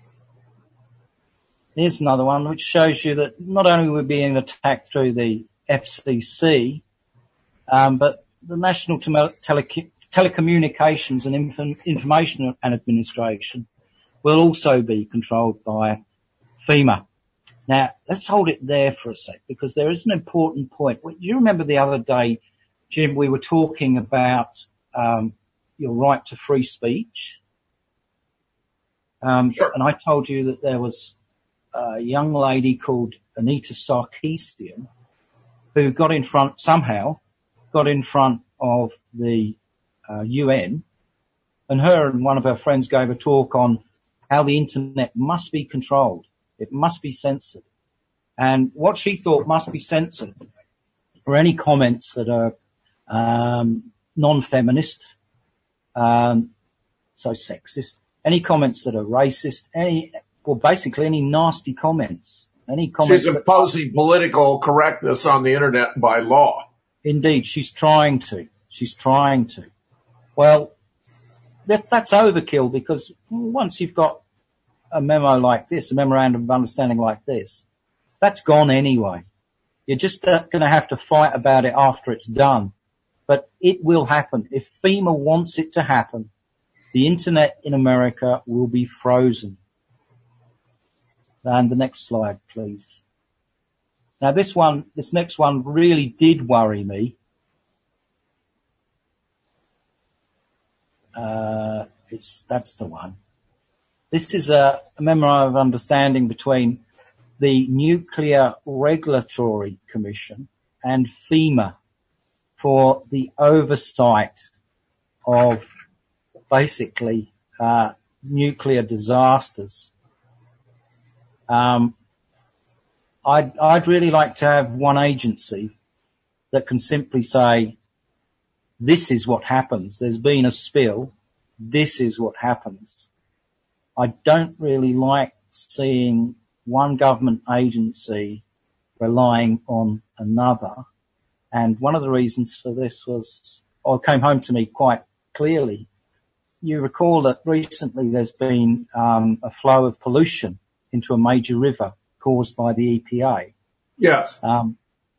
Here's another one which shows you that not only we're being attacked through the F C C, um, but the National Tele- Tele- Telecommunications and Inf- Information Administration will also be controlled by FEMA. Now, let's hold it there for a sec, because there is an important point. Do you remember the other day, Jim, we were talking about um, your right to free speech? Um, sure. And I told you that there was a young lady called Anita Sarkeesian who got in front, somehow, got in front of the uh, U N, and her and one of her friends gave a talk on how the internet must be controlled. It must be censored. And what she thought must be censored were any comments that are um, non-feminist, um, so sexist, any comments that are racist, any, well, basically any nasty comments. Any comments. She's imposing that, political correctness on the internet by law. Indeed, she's trying to. She's trying to. Well, that, that's overkill, because once you've got a memo like this, a memorandum of understanding like this, that's gone anyway. You're just uh, going to have to fight about it after it's done. But it will happen. If FEMA wants it to happen, the internet in America will be frozen. And the next slide, please. Now this one, this next one really did worry me. Uh, it's, that's the one. This is a, a memorandum of understanding between the Nuclear Regulatory Commission and FEMA for the oversight of basically uh, nuclear disasters. Um, I'd, I'd really like to have one agency that can simply say, this is what happens. There's been a spill. This is what happens. I don't really like seeing one government agency relying on another. And one of the reasons for this was, or came home to me quite clearly. You recall that recently there's been um, a flow of pollution into a major river caused by the E P A. Yes. Um,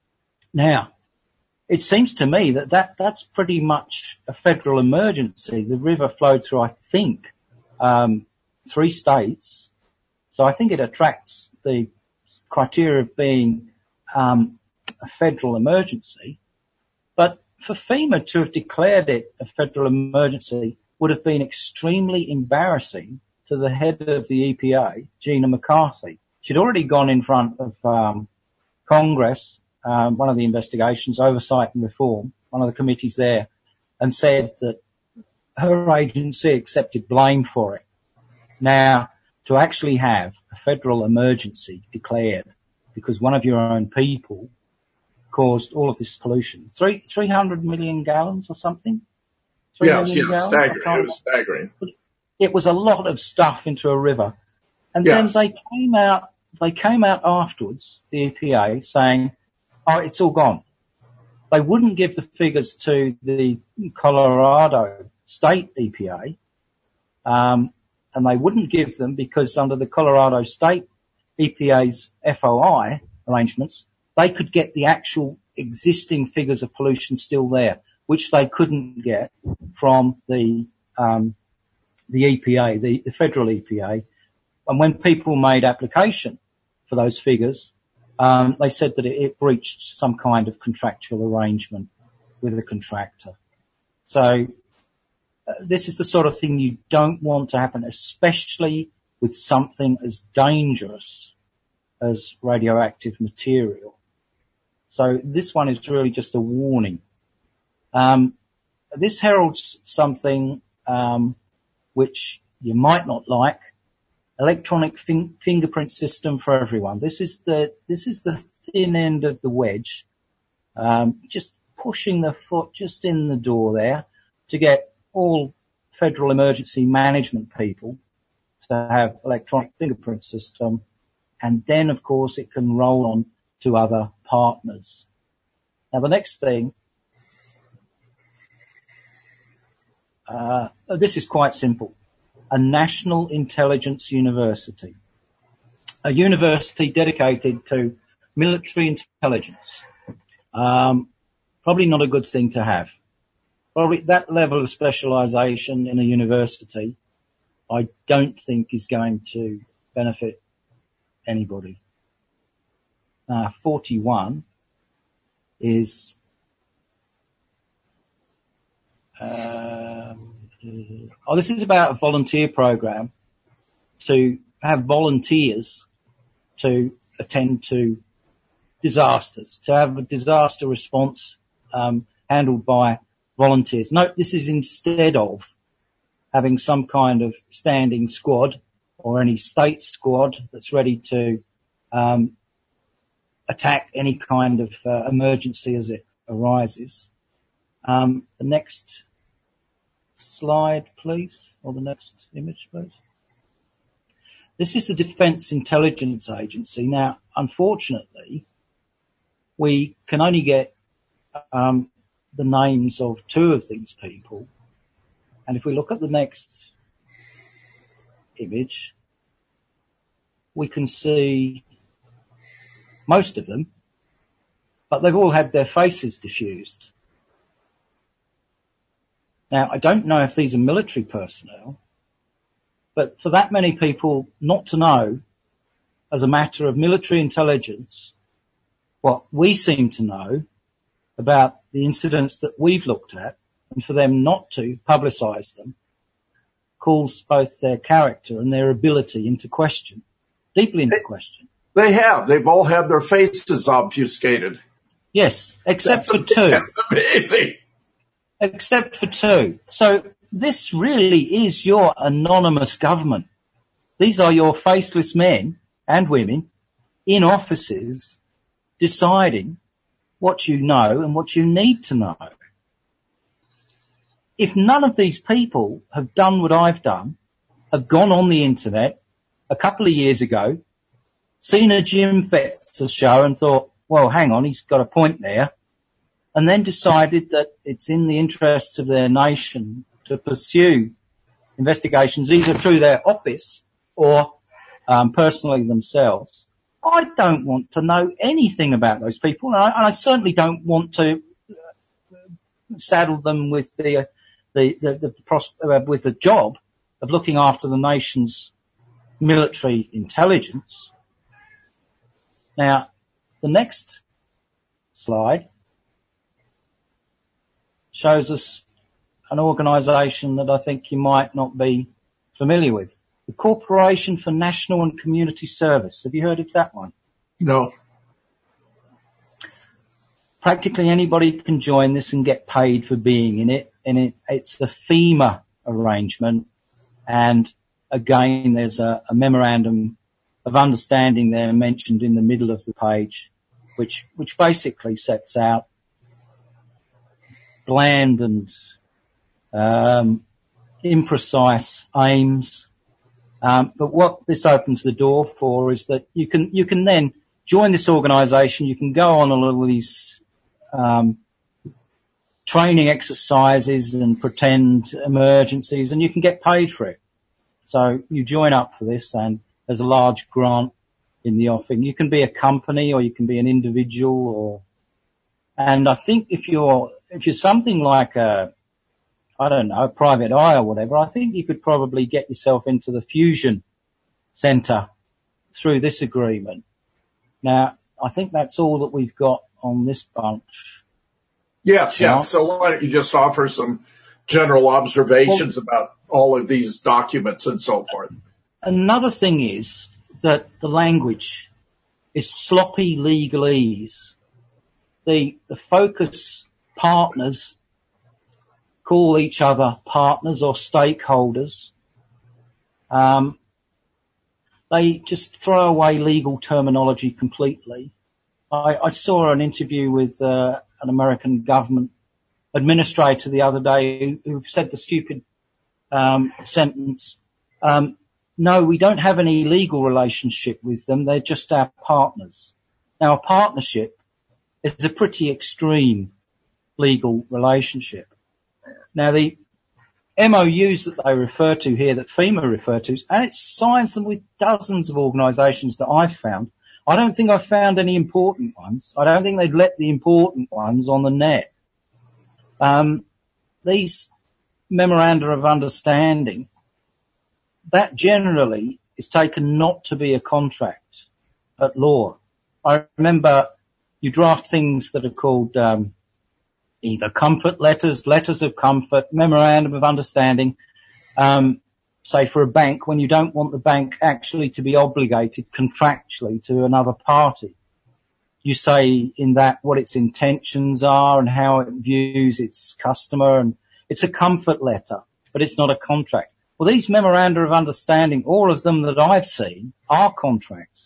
now, it seems to me that, that that's pretty much a federal emergency. The river flowed through, I think, um, three states. So I think it attracts the criteria of being um, a federal emergency. But for FEMA to have declared it a federal emergency would have been extremely embarrassing to the head of the E P A, Gina McCarthy. She'd already gone in front of um, Congress, um, one of the investigations, Oversight and Reform, one of the committees there, and said that her agency accepted blame for it. Now, to actually have a federal emergency declared because one of your own people caused all of this pollution, three, three hundred million gallons or something? Yes, yes, staggering. It was staggering. It was a lot of stuff into a river. And yes. then they came out, they came out afterwards, the E P A, saying, oh, it's all gone. They wouldn't give the figures to the Colorado State E P A, um, and they wouldn't give them because under the Colorado State E P A's F O I arrangements, they could get the actual existing figures of pollution still there, which they couldn't get from the um, the E P A, the, the federal E P A. And when people made application for those figures, um, they said that it, it breached some kind of contractual arrangement with the contractor. So uh, this is the sort of thing you don't want to happen, especially with something as dangerous as radioactive material. So this one is really just a warning. Um, this heralds something um, which you might not like: electronic fin- fingerprint system for everyone. This is the this is the thin end of the wedge, um, just pushing the foot just in the door there to get all federal emergency management people to have electronic fingerprint system, and then of course it can roll on to other partners. Now the next thing, uh, this is quite simple. A national intelligence university. A university dedicated to military intelligence. Um, probably not a good thing to have. Probably that level of specialization in a university, I don't think is going to benefit anybody. Uh, forty-one is, um, oh, this is about a volunteer program to have volunteers to attend to disasters, to have a disaster response um, handled by volunteers. Note, this is instead of having some kind of standing squad or any state squad that's ready to um, attack any kind of uh, emergency as it arises. Um, the next slide, please, or the next image, please. This is the Defence Intelligence Agency. Now, unfortunately, we can only get um, the names of two of these people. And if we look at the next image, we can see most of them, but they've all had their faces diffused. Now, I don't know if these are military personnel, but for that many people not to know, as a matter of military intelligence, what we seem to know about the incidents that we've looked at, and for them not to publicise them, calls both their character and their ability into question, deeply into question. They have. They've all had their faces obfuscated. Yes, except that's for two. That's amazing. Except for two. So this really is your anonymous government. These are your faceless men and women in offices deciding what you know and what you need to know. If none of these people have done what I've done, have gone on the internet a couple of years ago, seen a Jim Fetzer show and thought, well, hang on, he's got a point there, and then decided that it's in the interests of their nation to pursue investigations either through their office or um, personally themselves, I don't want to know anything about those people, and I, and I certainly don't want to saddle them with the uh, the, the, the, the pros- uh, with the job of looking after the nation's military intelligence. Now, the next slide shows us an organisation that I think you might not be familiar with. The Corporation for National and Community Service. Have you heard of that one? No. Practically anybody can join this and get paid for being in it, and it, it's the FEMA arrangement. And again, there's a, a memorandum of understanding there mentioned in the middle of the page, which which basically sets out bland and um, imprecise aims. Um, but what this opens the door for is that you can you can then join this organisation. You can go on all of these um, training exercises and pretend emergencies, and you can get paid for it. So you join up for this, and there's a large grant in the offing. You can be a company, or you can be an individual, or and I think if you're if you're something like a I don't know, a private eye or whatever, I think you could probably get yourself into the fusion centre through this agreement. Now, I think that's all that we've got on this bunch. Yes, yes. So why don't you just offer some general observations well, about all of these documents and so forth? Another thing is that the language is sloppy legalese. The, the focus partners call each other partners or stakeholders. Um, they just throw away legal terminology completely. I, I saw an interview with uh, an American government administrator the other day who, who said the stupid um, sentence, um, no, we don't have any legal relationship with them. They're just our partners. Now, a partnership is a pretty extreme legal relationship. Now, the M O Us that they refer to here, that FEMA refer to, and it signs them with dozens of organisations that I've found. I don't think I've found any important ones. I don't think they've let the important ones on the net. Um, these memoranda of understanding, that generally is taken not to be a contract at law. I remember you draft things that are called um, either comfort letters, letters of comfort, memorandum of understanding, um, say for a bank, when you don't want the bank actually to be obligated contractually to another party. You say in that what its intentions are and how it views its customer, and it's a comfort letter, but it's not a contract. Well, these memoranda of understanding, all of them that I've seen, are contracts.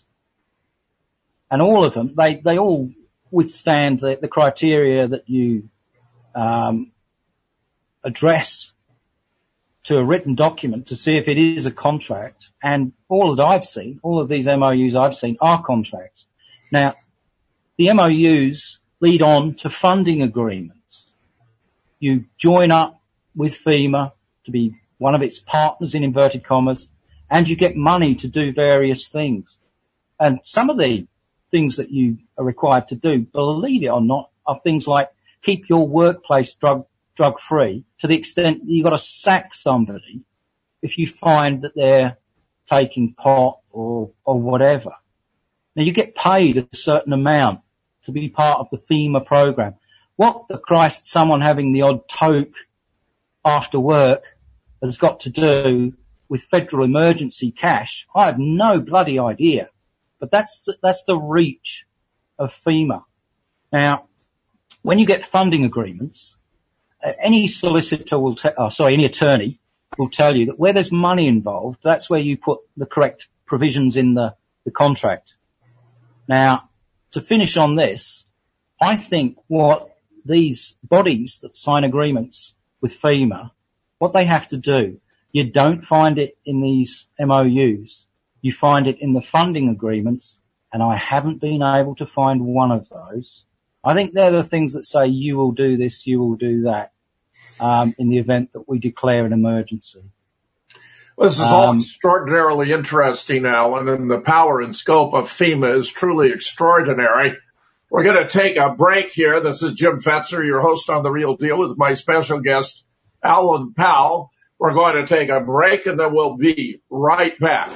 And all of them, they, they all withstand the, the criteria that you um, address to a written document to see if it is a contract. And all that I've seen, all of these M O Us I've seen are contracts. Now, the M O Us lead on to funding agreements. You join up with FEMA to be one of its partners in inverted commas, and you get money to do various things. And some of the things that you are required to do, believe it or not, are things like keep your workplace drug drug free, to the extent that you've got to sack somebody if you find that they're taking pot or or whatever. Now, you get paid a certain amount to be part of the FEMA program. What the Christ someone having the odd toke after work has got to do with federal emergency cash, I have no bloody idea. But that's that's the reach of FEMA. Now, when you get funding agreements, uh, any solicitor will tell, oh, sorry, any attorney will tell you that where there's money involved, that's where you put the correct provisions in the, the contract. Now, to finish on this, I think what these bodies that sign agreements with FEMA, what they have to do, you don't find it in these M O Us. You find it in the funding agreements, and I haven't been able to find one of those. I think they're the things that say you will do this, you will do that, um, in the event that we declare an emergency. Well, this is all um, extraordinarily interesting, Alan, and the power and scope of FEMA is truly extraordinary. We're going to take a break here. This is Jim Fetzer, your host on The Real Deal, with my special guest, Alan Powell. We're going to take a break, and then we'll be right back.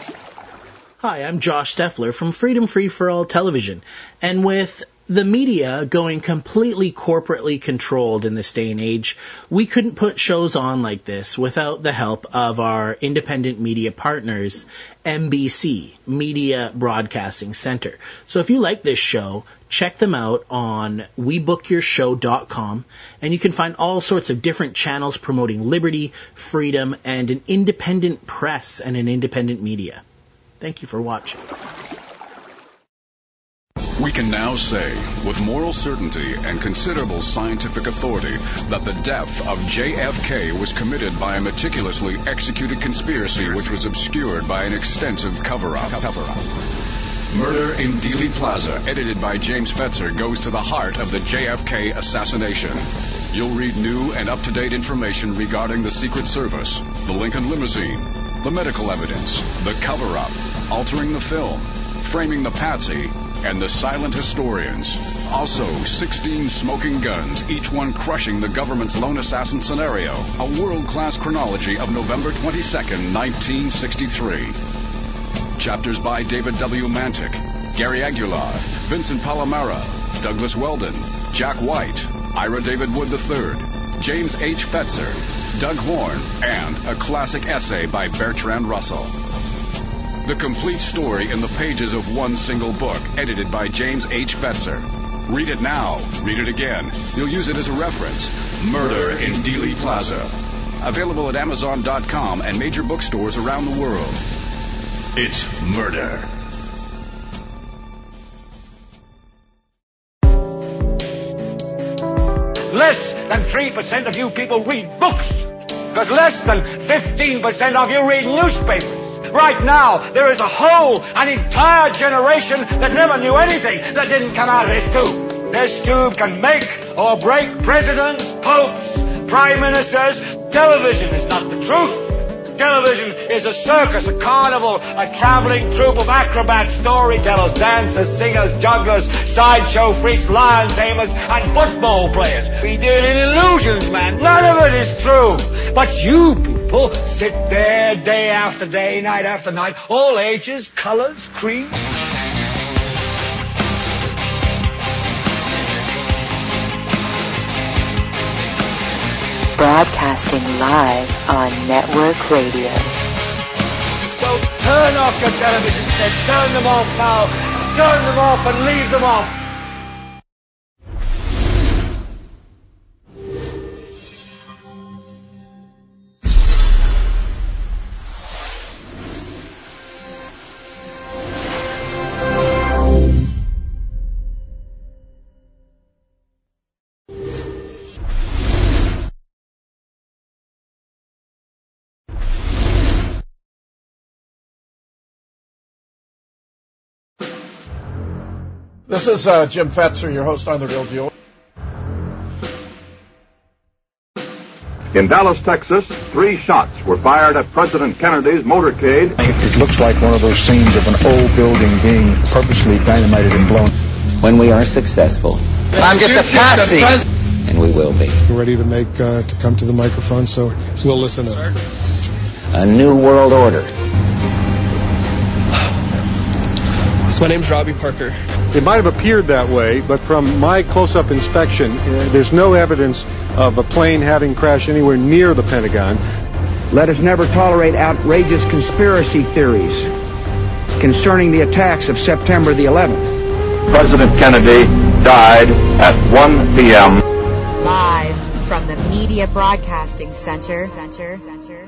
Hi, I'm Josh Steffler from Freedom Free for All Television, and with the media going completely corporately controlled in this day and age, we couldn't put shows on like this without the help of our independent media partners, M B C, Media Broadcasting Center. So if you like this show, check them out on we book your show dot com, and you can find all sorts of different channels promoting liberty, freedom, and an independent press and an independent media. Thank you for watching. We can now say, with moral certainty and considerable scientific authority, that the death of J F K was committed by a meticulously executed conspiracy which was obscured by an extensive cover-up. Murder in Dealey Plaza, edited by James Fetzer, goes to the heart of the J F K assassination. You'll read new and up-to-date information regarding the Secret Service, the Lincoln limousine, the medical evidence, the cover-up, altering the film, framing the patsy, and the silent historians. Also, sixteen smoking guns, each one crushing the government's lone assassin scenario. A world-class chronology of November twenty-second, nineteen sixty-three. Chapters by David W. Mantic. Gary Aguilar, Vincent Palomara, Douglas Weldon, Jack White, Ira David Wood the third, James H. Fetzer, Doug Horn, and a classic essay by Bertrand Russell. The complete story in the pages of one single book, edited by James H. Fetzer. Read it now. Read it again. You'll use it as a reference. Murder in Dealey Plaza. Available at Amazon dot com and major bookstores around the world. It's murder. Less than three percent of you people read books, because less than fifteen percent of you read newspapers. Right now, there is a whole, an entire generation that never knew anything that didn't come out of this tube. This tube can make or break presidents, popes, prime ministers. Television is not the truth. Television is a circus, a carnival, a traveling troupe of acrobats, storytellers, dancers, singers, jugglers, sideshow freaks, lion tamers, and football players. We deal in illusions, man. None of it is true. But you people sit there day after day, night after night, all ages, colors, creeds. Broadcasting live on network radio. So turn off your television sets, turn them off now, turn them off and leave them off. This is uh, Jim Fetzer, your host on The Real Deal. In Dallas, Texas, three shots were fired at President Kennedy's motorcade. It looks like one of those scenes of an old building being purposely dynamited and blown. When we are successful, I'm just a patsy. And we will be. We're ready to make uh, to come to the microphone, so we'll listen up. A new world order. So my name's Robbie Parker. It might have appeared that way, but from my close-up inspection, uh, there's no evidence of a plane having crashed anywhere near the Pentagon. Let us never tolerate outrageous conspiracy theories concerning the attacks of September the eleventh. President Kennedy died at one p.m. Live from the Media Broadcasting Center. Center. Center.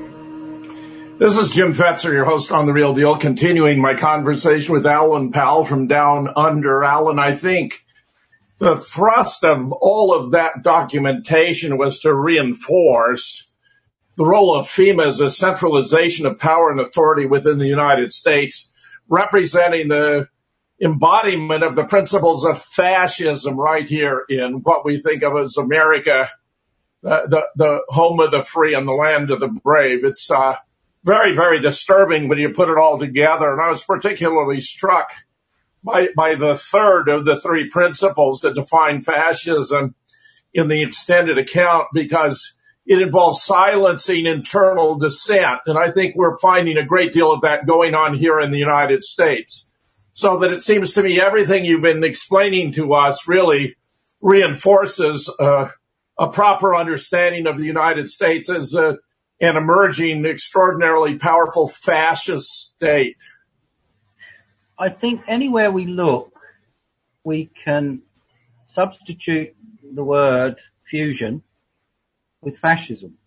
This is Jim Fetzer, your host on The Real Deal, continuing my conversation with Alan Powell from Down Under. Alan, I think the thrust of all of that documentation was to reinforce the role of FEMA as a centralization of power and authority within the United States, representing the embodiment of the principles of fascism right here in what we think of as America, the, the, the home of the free and the land of the brave. It's uh, very, very disturbing when you put it all together. And I was particularly struck by, by the third of the three principles that define fascism in the extended account, because it involves silencing internal dissent. And I think we're finding a great deal of that going on here in the United States. So that it seems to me everything you've been explaining to us really reinforces uh, a proper understanding of the United States as a, an emerging, extraordinarily powerful fascist state. I think anywhere we look, we can substitute the word fusion with fascism.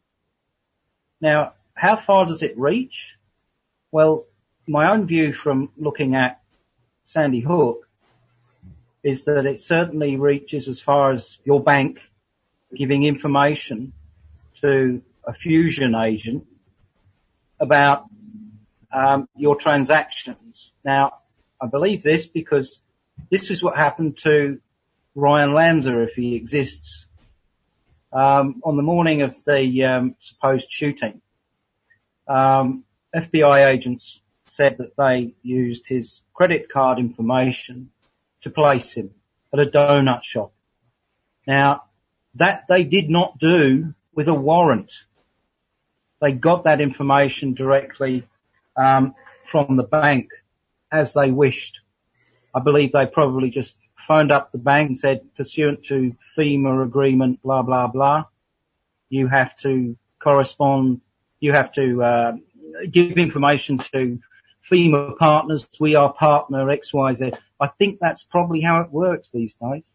Now, how far does it reach? Well, my own view from looking at Sandy Hook is that it certainly reaches as far as your bank giving information to a fusion agent about um, your transactions. Now, I believe this because this is what happened to Ryan Lanza, if he exists, um, on the morning of the um, supposed shooting. Um, F B I agents said that they used his credit card information to place him at a donut shop. Now, that they did not do with a warrant. They got that information directly um, from the bank as they wished. I believe they probably just phoned up the bank and said, pursuant to FEMA agreement, blah, blah, blah, you have to correspond, you have to uh, give information to FEMA partners. We are partner X Y Z. I think that's probably how it works these days.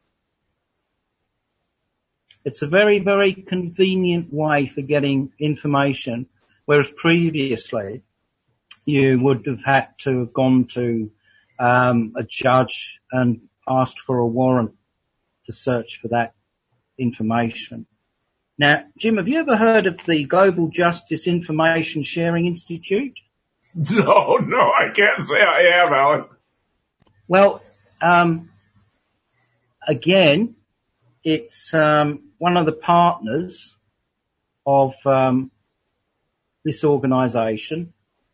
It's a very, very convenient way for getting information, whereas previously you would have had to have gone to um, a judge and asked for a warrant to search for that information. Now, Jim, have you ever heard of the Global Justice Information Sharing Institute? No, no, I can't say I have, Alan. Well, um, again, it's um, one of the partners of um, this organisation.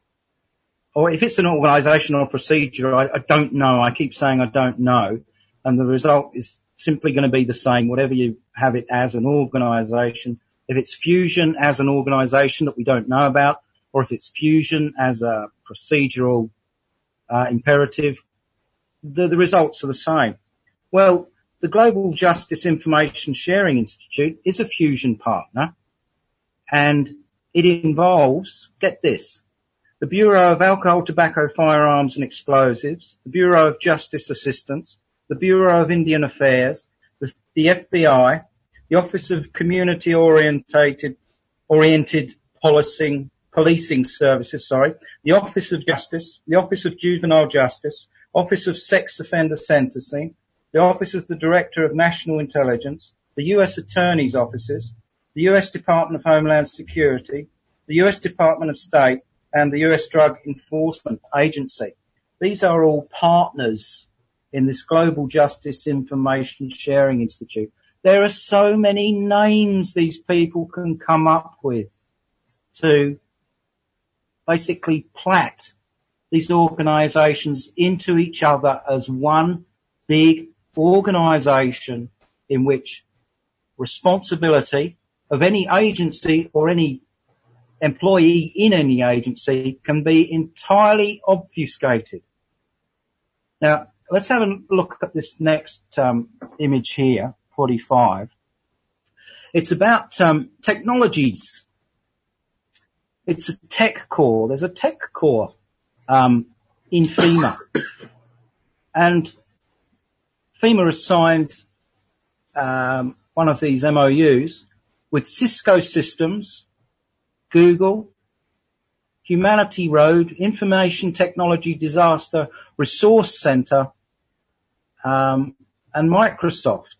Or if it's an organisation or procedure, I, I don't know. I keep saying I don't know. And the result is simply going to be the same, whatever you have it as an organisation. If it's fusion as an organisation that we don't know about, or if it's fusion as a procedural uh, imperative, the, the results are the same. Well, the Global Justice Information Sharing Institute is a fusion partner, and it involves, get this, the Bureau of Alcohol, Tobacco, Firearms and Explosives, the Bureau of Justice Assistance, the Bureau of Indian Affairs, the, the F B I, the Office of Community Orientated, Oriented Policing, Policing Services, sorry, the Office of Justice, the Office of Juvenile Justice, Office of Sex Offender Sentencing, the Office of the Director of National Intelligence, the U S Attorney's Offices, the U S Department of Homeland Security, the U S Department of State, and the U S Drug Enforcement Agency. These are all partners in this Global Justice Information Sharing Institute. There are so many names these people can come up with to basically plat these organisations into each other as one big organisation in which responsibility of any agency or any employee in any agency can be entirely obfuscated. Now, let's have a look at this next um, image here, forty-five. It's about um, technologies. It's a tech core. There's a tech core um, in FEMA. And FEMA has signed um, one of these M O Us with Cisco Systems, Google, Humanity Road, Information Technology Disaster Resource Center, um, and Microsoft.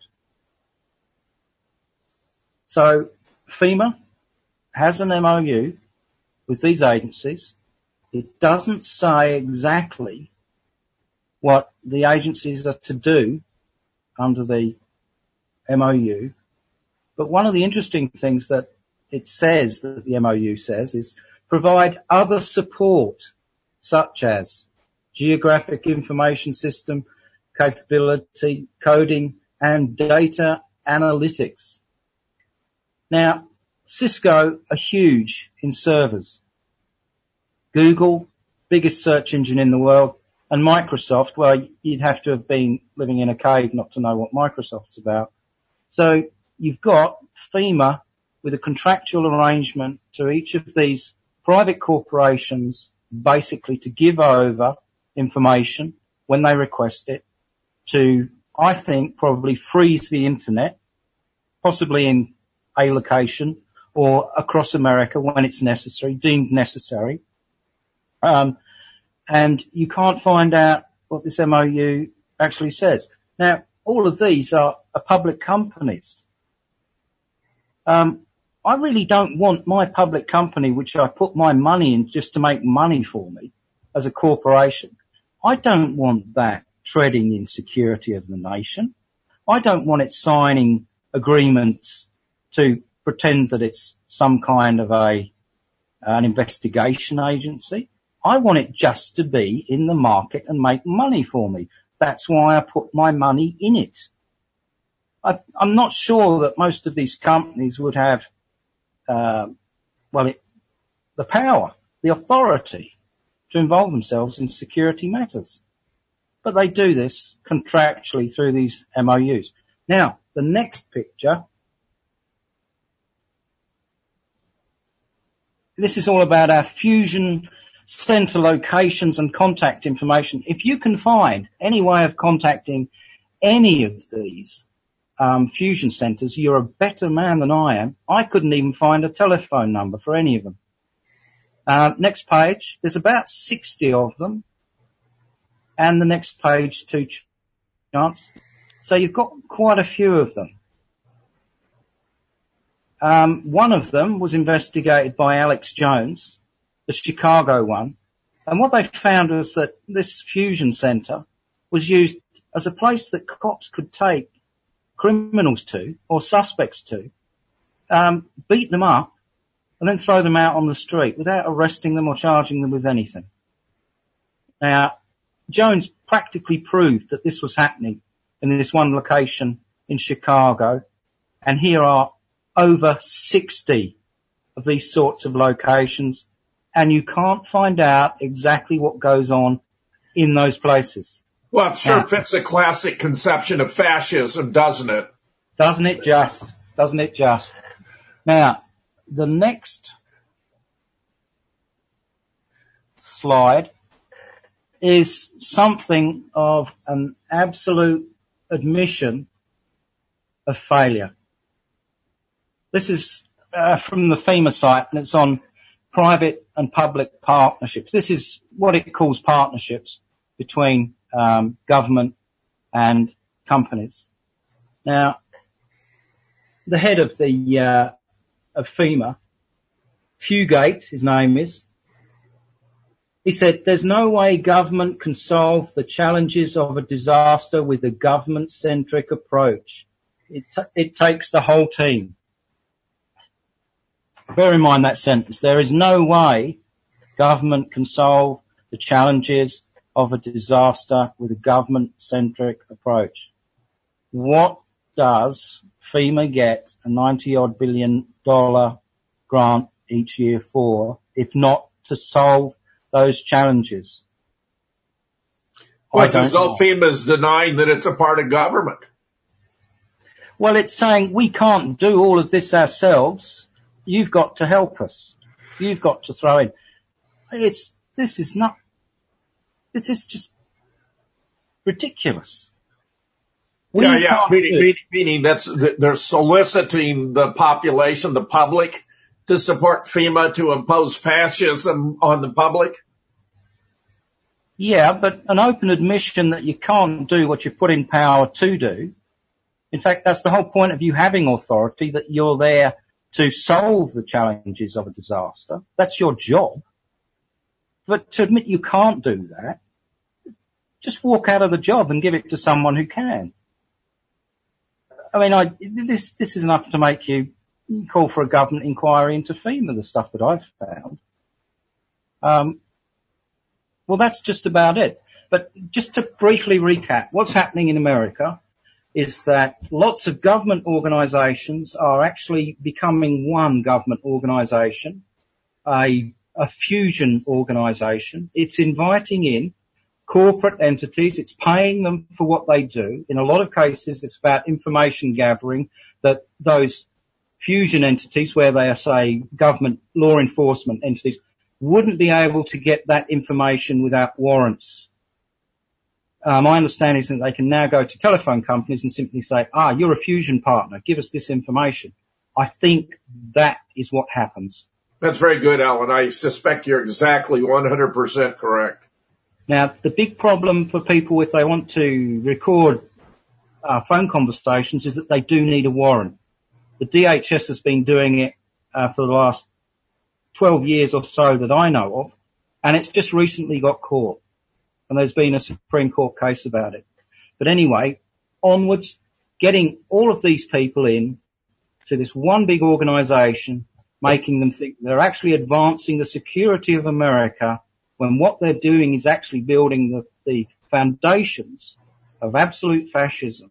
So FEMA has an M O U with these agencies. It doesn't say exactly what the agencies are to do under the M O U, but one of the interesting things that it says that the M O U says is provide other support such as geographic information system capability, coding and data analytics. Now, Cisco are huge in servers. Google, biggest search engine in the world, and Microsoft, well, you'd have to have been living in a cave not to know what Microsoft's about. So you've got FEMA with a contractual arrangement to each of these private corporations basically to give over information when they request it to, I think, probably freeze the internet, possibly in a location or across America when it's necessary, deemed necessary. Um, and you can't find out what this M O U actually says. Now, all of these are, are public companies. Um, I really don't want my public company, which I put my money in just to make money for me as a corporation. I don't want that treading in security of the nation. I don't want it signing agreements to pretend that it's some kind of a an investigation agency. I want it just to be in the market and make money for me. That's why I put my money in it. I, I'm not sure that most of these companies would have, uh, well, it, the power, the authority to involve themselves in security matters. But they do this contractually through these M O Us. Now, the next picture, this is all about our fusion center locations and contact information. If you can find any way of contacting any of these um, fusion centers, you're a better man than I am. I couldn't even find a telephone number for any of them. Uh, next page, there's about sixty of them. And the next page, two charts. So you've got quite a few of them. Um, one of them was investigated by Alex Jones, the Chicago one. And what they found was that this fusion center was used as a place that cops could take criminals to, or suspects to, um, beat them up, and then throw them out on the street without arresting them or charging them with anything. Now, Jones practically proved that this was happening in this one location in Chicago, and here are over sixty of these sorts of locations, and you can't find out exactly what goes on in those places. Well, it sure fits a classic conception of fascism, doesn't it? Doesn't it just? Doesn't it just? Now, the next slide is something of an absolute admission of failure. This is uh, from the FEMA site, and it's on private and public partnerships. This is what it calls partnerships between um, government and companies. Now, the head of the uh, of FEMA, Fugate, his name is, he said, there's no way government can solve the challenges of a disaster with a government-centric approach. It, t- it takes the whole team. Bear in mind that sentence. There is no way government can solve the challenges of a disaster with a government-centric approach. What does FEMA get a ninety-odd billion dollar grant each year for, if not to solve those challenges? Well, it's as though FEMA is denying that it's a part of government. Well, it's saying we can't do all of this ourselves. You've got to help us. You've got to throw in. It's, this is not, this is just ridiculous. We yeah, yeah, meaning, meaning, meaning that's, they're soliciting the population, the public, to support FEMA to impose fascism on the public? Yeah, but an open admission that you can't do what you're put in power to do. In fact, that's the whole point of you having authority, that you're there to solve the challenges of a disaster. That's your job. But to admit you can't do that, just walk out of the job and give it to someone who can. I mean, I, this, this is enough to make you call for a government inquiry into FEMA, the stuff that I've found. Um, well, that's just about it. But just to briefly recap, what's happening in America is that lots of government organizations are actually becoming one government organization, a, a fusion organization. It's inviting in corporate entities. It's paying them for what they do. In a lot of cases, it's about information gathering that those fusion entities, where they are, say, government law enforcement entities, wouldn't be able to get that information without warrants. Uh, my understanding is that they can now go to telephone companies and simply say, ah, you're a fusion partner, give us this information. I think that is what happens. That's very good, Alan. I suspect you're exactly one hundred percent correct. Now, the big problem for people if they want to record uh, phone conversations is that they do need a warrant. The D H S has been doing it uh, for the last twelve years or so that I know of, and it's just recently got caught. And there's been a Supreme Court case about it. But anyway, onwards, getting all of these people in to this one big organization, making them think they're actually advancing the security of America, when what they're doing is actually building the, the foundations of absolute fascism.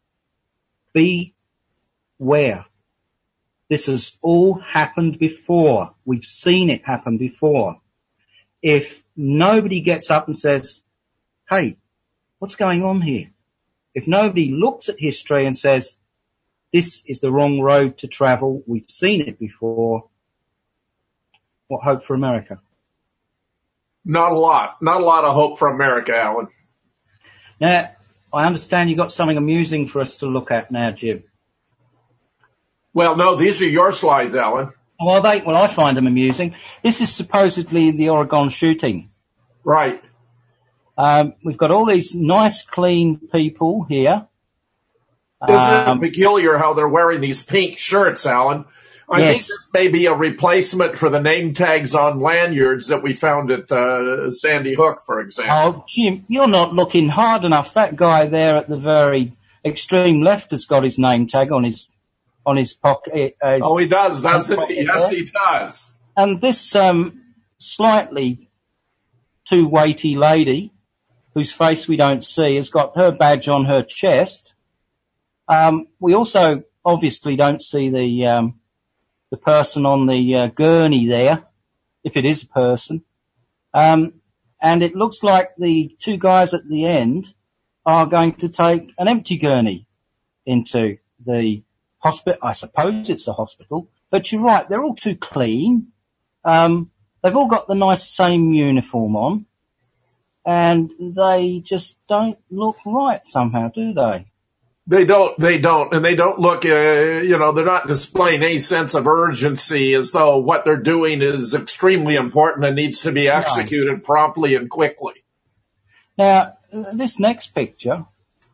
Beware. This has all happened before. We've seen it happen before. If nobody gets up and says, hey, what's going on here? If nobody looks at history and says, this is the wrong road to travel, we've seen it before, what hope for America? Not a lot. Not a lot of hope for America, Alan. Now, I understand you've got something amusing for us to look at now, Jim. Well, no, these are your slides, Alan. Well, they, well, I find them amusing. This is supposedly the Oregon shooting. Right. Um, we've got all these nice, clean people here. Isn't Um, it peculiar how they're wearing these pink shirts, Alan? I Yes. think this may be a replacement for the name tags on lanyards that we found at uh, Sandy Hook, for example. Oh, Jim, you're not looking hard enough. That guy there at the very extreme left has got his name tag on his on his pocket. Uh, his Oh, he does, doesn't he? pocket Yes, there. he does. And this um, slightly too weighty lady, whose face we don't see, has got her badge on her chest. Um, we also obviously don't see the um, the person on the uh, gurney there, if it is a person. Um, and it looks like the two guys at the end are going to take an empty gurney into the hospital. I suppose it's a hospital, but you're right, they're all too clean. Um, they've all got the nice same uniform on, and they just don't look right somehow, do they? They don't, they don't, and they don't look, uh, you know, they're not displaying any sense of urgency as though what they're doing is extremely important and needs to be executed promptly and quickly. Now, this next picture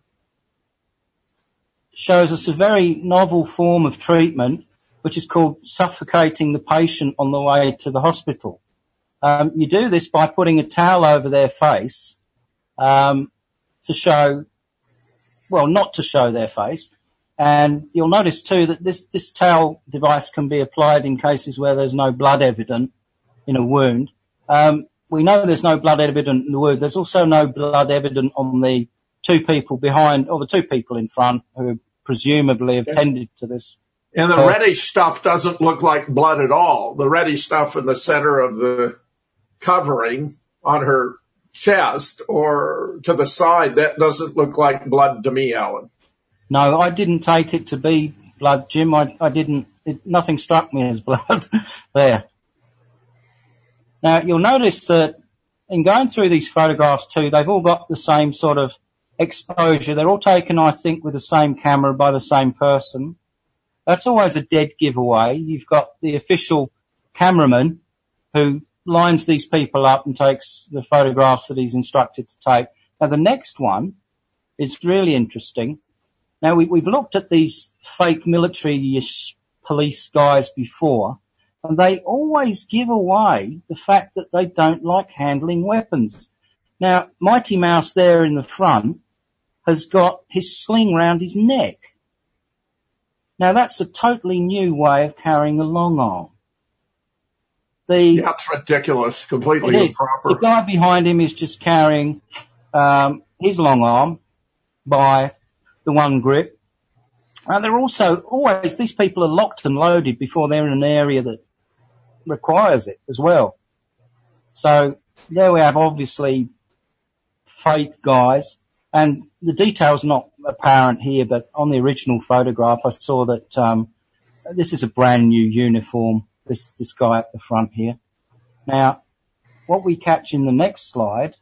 shows us a very novel form of treatment, which is called suffocating the patient on the way to the hospital. Um, you do this by putting a towel over their face um, to show, well, not to show their face. And you'll notice too that this, this towel device can be applied in cases where there's no blood evident in a wound. Um, we know there's no blood evident in the wound. There's also no blood evident on the two people behind, or the two people in front who presumably have tended to this. And the Uh, reddish stuff doesn't look like blood at all. The reddish stuff in the center of the covering on her chest or to the side, that doesn't look like blood to me, Alan. No, I didn't take it to be blood, Jim. I, I didn't, it, nothing struck me as blood there. Now, you'll notice that in going through these photographs too, they've all got the same sort of exposure. They're all taken, I think, with the same camera by the same person. That's always a dead giveaway. You've got the official cameraman who lines these people up and takes the photographs that he's instructed to take. Now, the next one is really interesting. Now, we, we've looked at these fake military-ish police guys before, and they always give away the fact that they don't like handling weapons. Now, Mighty Mouse there in the front has got his sling round his neck. Now, that's a totally new way of carrying a long arm. The, That's ridiculous, completely it is. improper. The guy behind him is just carrying um, his long arm by the one grip. And they're also always, these people are locked and loaded before they're in an area that requires it as well. So there we have obviously fake guys, and the detail's not apparent here, but on the original photograph I saw that um, this is a brand new uniform, this, this guy at the front here. Now, what we catch in the next slide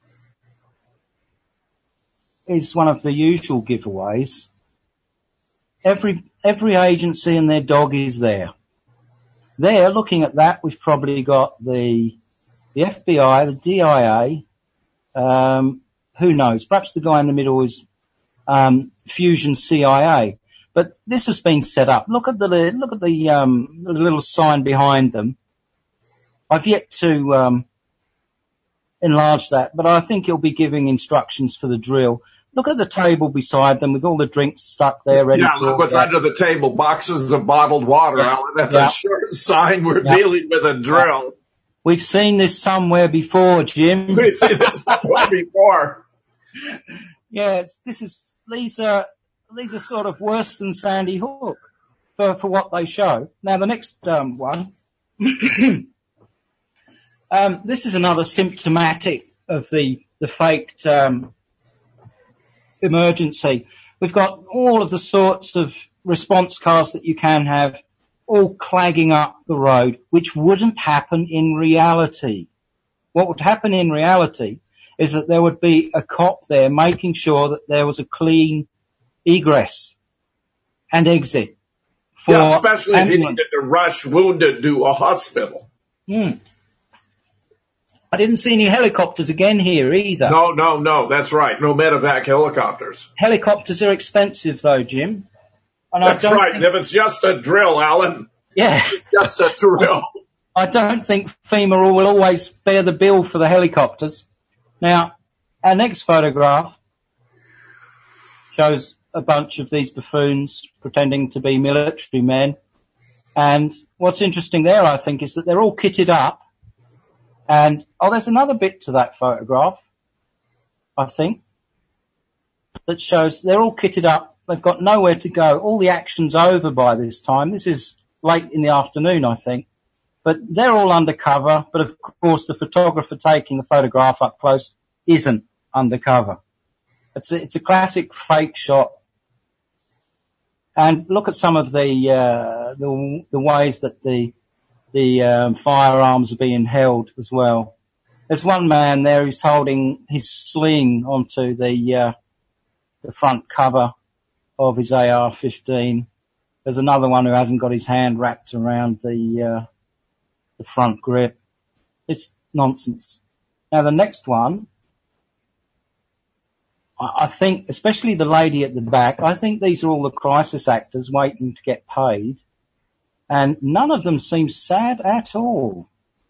is one of the usual giveaways. Every, every agency and their dog is there. There, looking at that, we've probably got the, the F B I, the D I A, um, who knows? Perhaps the guy in the middle is, um, Fusion C I A. But this has been set up. Look at the, look at the, um, the little sign behind them. I've yet to, um, enlarge that, but I think he'll be giving instructions for the drill. Look at the table beside them with all the drinks stuck there ready Yeah, to look what's under the table. Boxes of bottled water, Yeah. Alan. That's Yeah. a sure sign we're Yeah. dealing with a drill. We've seen this somewhere before, Jim. We've seen this somewhere before. Yes, this is, these are, these are sort of worse than Sandy Hook for, for what they show. Now the next, um, one, um, this is another symptomatic of the, the faked, um, emergency. We've got all of the sorts of response cars that you can have all clagging up the road, which wouldn't happen in reality. What would happen in reality is that there would be a cop there making sure that there was a clean egress and exit. For yeah, especially ambulance. if you needed to rush wounded to a hospital. Hmm. I didn't see any helicopters again here either. No, no, no, that's right. No medevac helicopters. Helicopters are expensive though, Jim. And that's I don't right. Think... If it's just a drill, Alan. Yeah. Just a drill. I don't think FEMA will always bear the bill for the helicopters. Now, our next photograph shows a bunch of these buffoons pretending to be military men. And what's interesting there, I think, is that they're all kitted up. And, oh, there's another bit to that photograph, I think, that shows they're all kitted up. They've got nowhere to go. All the action's over by this time. This is late in the afternoon, I think. But they're all undercover. But, of course, the photographer taking the photograph up close isn't undercover. It's a, it's a classic fake shot. And look at some of the, uh, the, the ways that the, the, um, firearms are being held as well. There's one man there who's holding his sling onto the, uh, the front cover of his A R fifteen. There's another one who hasn't got his hand wrapped around the, uh, the front grip. It's nonsense. Now the next one, I think, especially the lady at the back, I think these are all the crisis actors waiting to get paid, and none of them seem sad at all.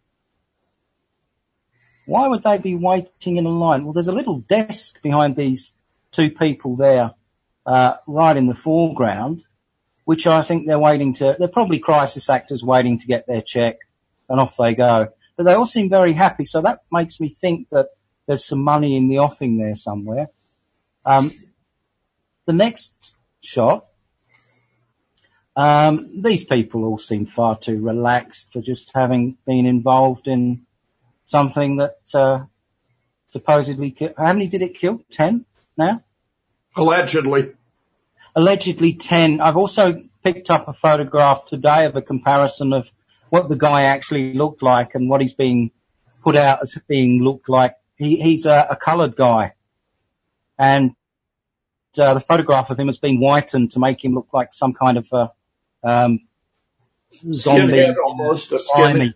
Why would they be waiting in a line? Well, there's a little desk behind these two people there, uh, right in the foreground, which I think they're waiting to, they're probably crisis actors waiting to get their check, and off they go. But they all seem very happy, so that makes me think that there's some money in the offing there somewhere. Um, the next shot, um, these people all seem far too relaxed for just having been involved in something that, uh, supposedly, ki- how many did it kill? Ten now? Allegedly. Allegedly ten. I've also picked up a photograph today of a comparison of what the guy actually looked like and what he's being put out as being looked like. He, he's a, a coloured guy. And uh, the photograph of him has been whitened to make him look like some kind of uh, um, zombie. Skinhead, almost a skinhead.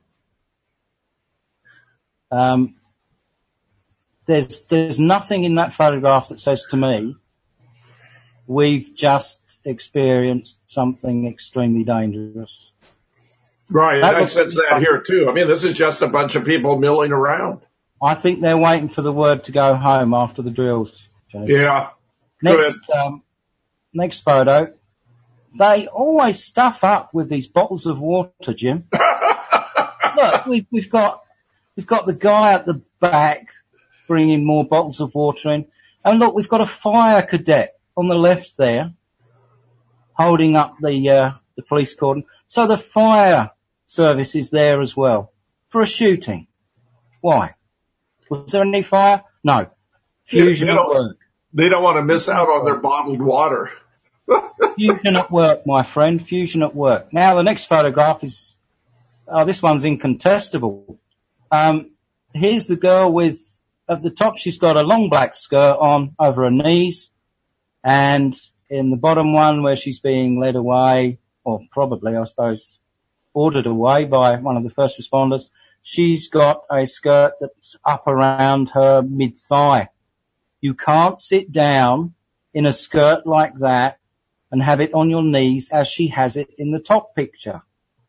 Um, there's there's nothing in that photograph that says to me, we've just experienced something extremely dangerous. Right, that I sense that like, here too. I mean, this is just a bunch of people milling around. I think they're waiting for the word to go home after the drills. Jason. Yeah. Next, um, next photo. They always stuff up with these bottles of water, Jim. Look, we've, we've got, we've got the guy at the back bringing more bottles of water in. And look, we've got a fire cadet on the left there holding up the, uh, the police cordon. So the fire service is there as well for a shooting. Why? Was there any fire? No. Fusion yeah, at work. They don't want to miss out on their bottled water. Fusion at work, my friend. Fusion at work. Now the next photograph is, oh, this one's incontestable. Um, here's the girl with, at the top she's got a long black skirt on over her knees, and in the bottom one where she's being led away, or probably, I suppose, ordered away by one of the first responders, she's got a skirt that's up around her mid-thigh. You can't sit down in a skirt like that and have it on your knees as she has it in the top picture.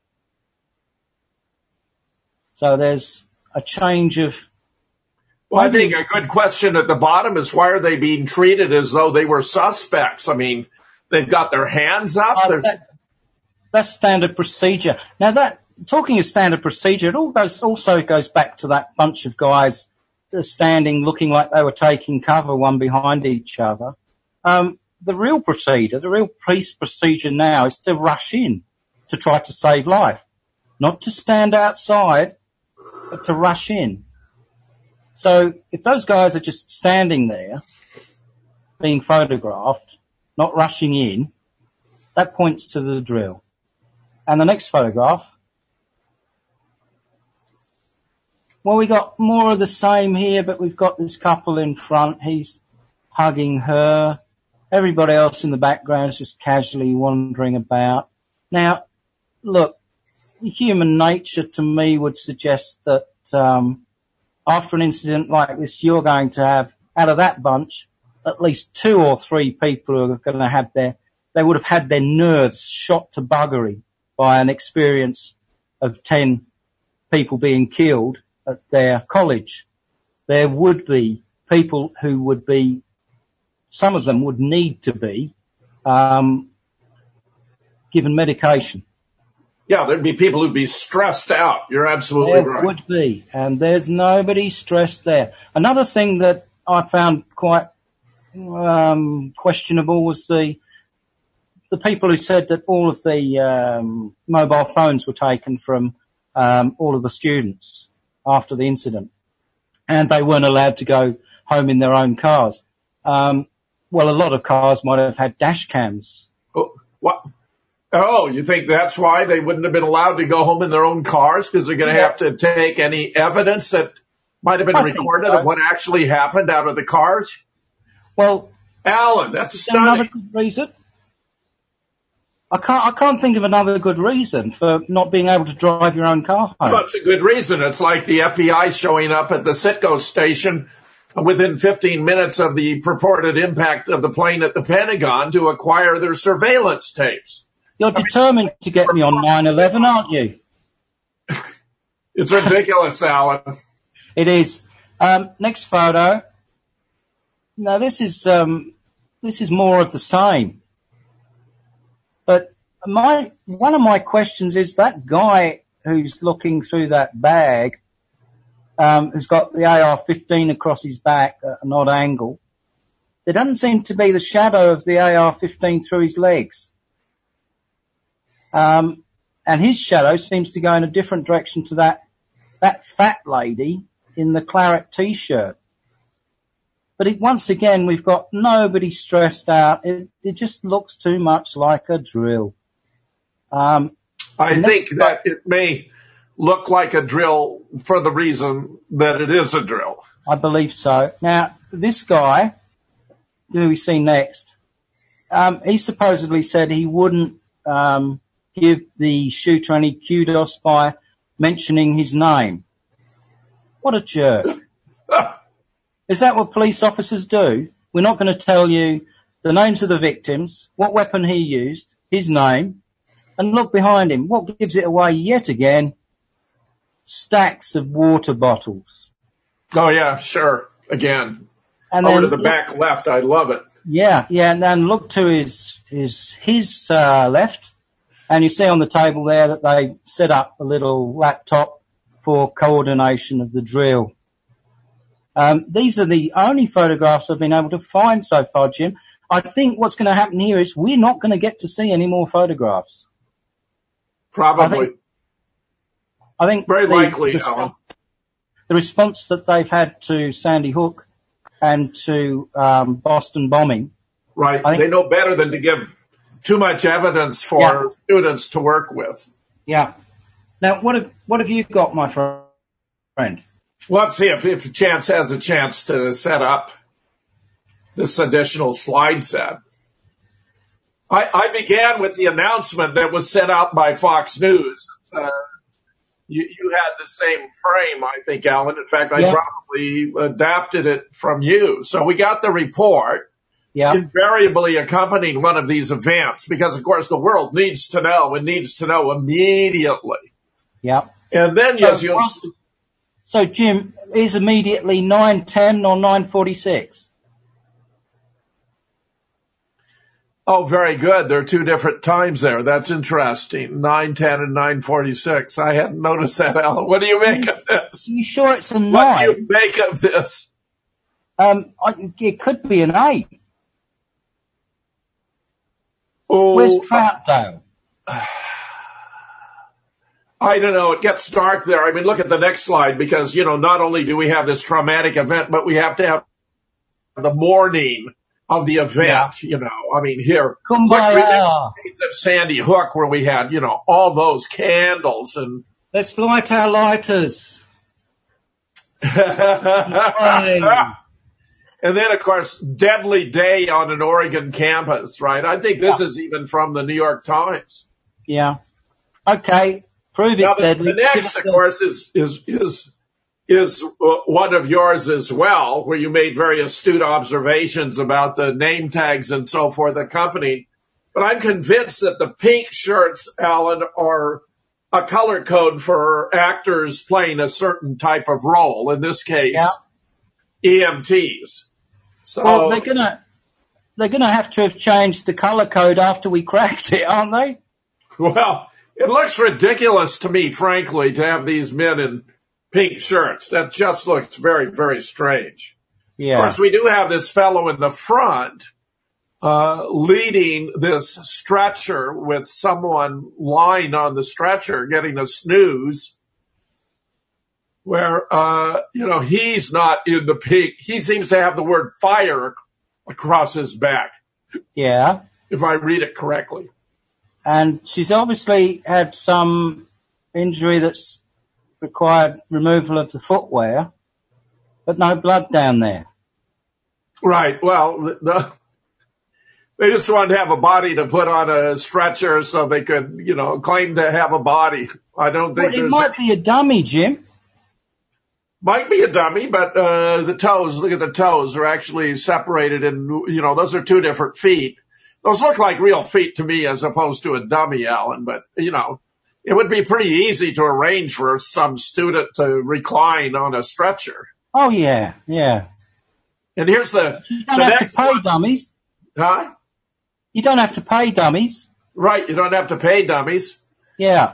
So there's a change of... Well, I think a good question at the bottom is why are they being treated as though they were suspects? I mean, they've got their hands up. Uh, that, that's standard procedure. Now that, talking of standard procedure, it all goes, also goes back to that bunch of guys standing looking like they were taking cover one behind each other. Um, the real procedure, the real police procedure now is to rush in to try to save life. Not to stand outside, but to rush in. So if those guys are just standing there, being photographed, not rushing in, that points to the drill. And the next photograph, well, we got more of the same here, but we've got this couple in front. He's hugging her. Everybody else in the background is just casually wandering about. Now, look, human nature to me would suggest that um, after an incident like this, you're going to have, out of that bunch, at least two or three people who are going to have their, they would have had their nerves shot to buggery by an experience of ten people being killed at their college. There would be people who would be, some of them would need to be um, given medication. Yeah, there'd be people who'd be stressed out. You're absolutely there right. There would be, and there's nobody stressed there. Another thing that I found quite um, questionable was the the people who said that all of the um, mobile phones were taken from um, all of the students after the incident, and they weren't allowed to go home in their own cars. Um, well, a lot of cars might have had dash cams. Oh, what? Oh, you think that's why they wouldn't have been allowed to go home in their own cars? Because they're going to Yeah. have to take any evidence that might have been I think recorded so. of what actually happened out of the cars? Well, Alan, that's is there another stunning. good reason? I can't, I can't think of another good reason for not being able to drive your own car home. Well, it's a good reason. It's like the F B I showing up at the Citgo station within fifteen minutes of the purported impact of the plane at the Pentagon to acquire their surveillance tapes. You're determined to get me on nine eleven, aren't you? It's ridiculous, Alan. It is. Um, next photo. Now this is, um, this is more of the same. But my, one of my questions is that guy who's looking through that bag, um, who's got the A R fifteen across his back at an odd angle. There doesn't seem to be the shadow of the A R fifteen through his legs. Um, and his shadow seems to go in a different direction to that, that fat lady in the claret t-shirt. But it, once again, we've got nobody stressed out. It, it just looks too much like a drill. Um, I think that it may look like a drill for the reason that it is a drill. I believe so. Now, this guy, who we see next, um, he supposedly said he wouldn't um, give the shooter any kudos by mentioning his name. What a jerk. Is that what police officers do? We're not going to tell you the names of the victims, what weapon he used, his name, and look behind him. What gives it away yet again? Stacks of water bottles. Oh, yeah, sure. Again. And Over then to the look- back left. I love it. Yeah, yeah, and then look to his his his uh, left, and you see on the table there that they set up a little laptop for coordination of the drill. Um, these are the only photographs I've been able to find so far, Jim. I think what's going to happen here is we're not going to get to see any more photographs. Probably. I think, I think Very the, likely, the, Alan. the response that they've had to Sandy Hook and to um, Boston bombing. Right. I think- They know better than to give too much evidence for Yeah. students to work with. Yeah. Now, what have what have you got, my friend? Let's see if, if Chance has a chance to set up this additional slide set. I, I began with the announcement that was sent out by Fox News. Uh, you, you had the same frame, I think, Alan. In fact, I Yeah. probably adapted it from you. So we got the report. Yeah. Invariably accompanying one of these events, because, of course, the world needs to know and needs to know immediately. Yeah. And then, yes, you'll... So, Jim, is immediately nine ten or nine forty-six? Oh, very good. There are two different times there. That's interesting. nine ten and nine forty-six. I hadn't noticed that, Alan. What do you make of this? Are you sure it's a nine? What do you make of this? Um, I, it could be an eight. Oh, Where's Troutdale? I don't know. It gets dark there. I mean, look at the next slide, because, you know, not only do we have this traumatic event, but we have to have the morning of the event, yeah. you know. I mean, here, Kumbaya. Look at Sandy Hook where we had, you know, all those candles and. Let's light our lighters. And then, of course, deadly day on an Oregon campus, right? I think this yeah. is even from the New York Times. Yeah. Okay. Prove it's now, the, deadly. The next, of course, is, is, is, is uh, one of yours as well, where you made very astute observations about the name tags and so forth accompanied. But I'm convinced that the pink shirts, Alan, are a color code for actors playing a certain type of role. In this case, yeah. E M Ts. So well, they're gonna they're gonna have to have changed the color code after we cracked it, aren't they? Well, it looks ridiculous to me, frankly, to have these men in pink shirts. That just looks very, very strange. Yeah. Of course, we do have this fellow in the front uh leading this stretcher with someone lying on the stretcher getting a snooze where, uh you know, he's not in the pink. He seems to have the word fire across his back. Yeah. If I read it correctly. And she's obviously had some injury that's required removal of the footwear, but no blood down there. Right. Well, the, the they just wanted to have a body to put on a stretcher so they could, you know, claim to have a body. I don't think well, it might be a dummy, Jim. Might be a dummy, but uh the toes, look at the toes, are actually separated, and, you know, those are two different feet. Those look like real feet to me as opposed to a dummy, Alan, but, you know, it would be pretty easy to arrange for some student to recline on a stretcher. Oh, yeah, yeah. And here's the, you don't the have next to pay one. Dummies. Huh? You don't have to pay dummies. Right, you don't have to pay dummies. Yeah.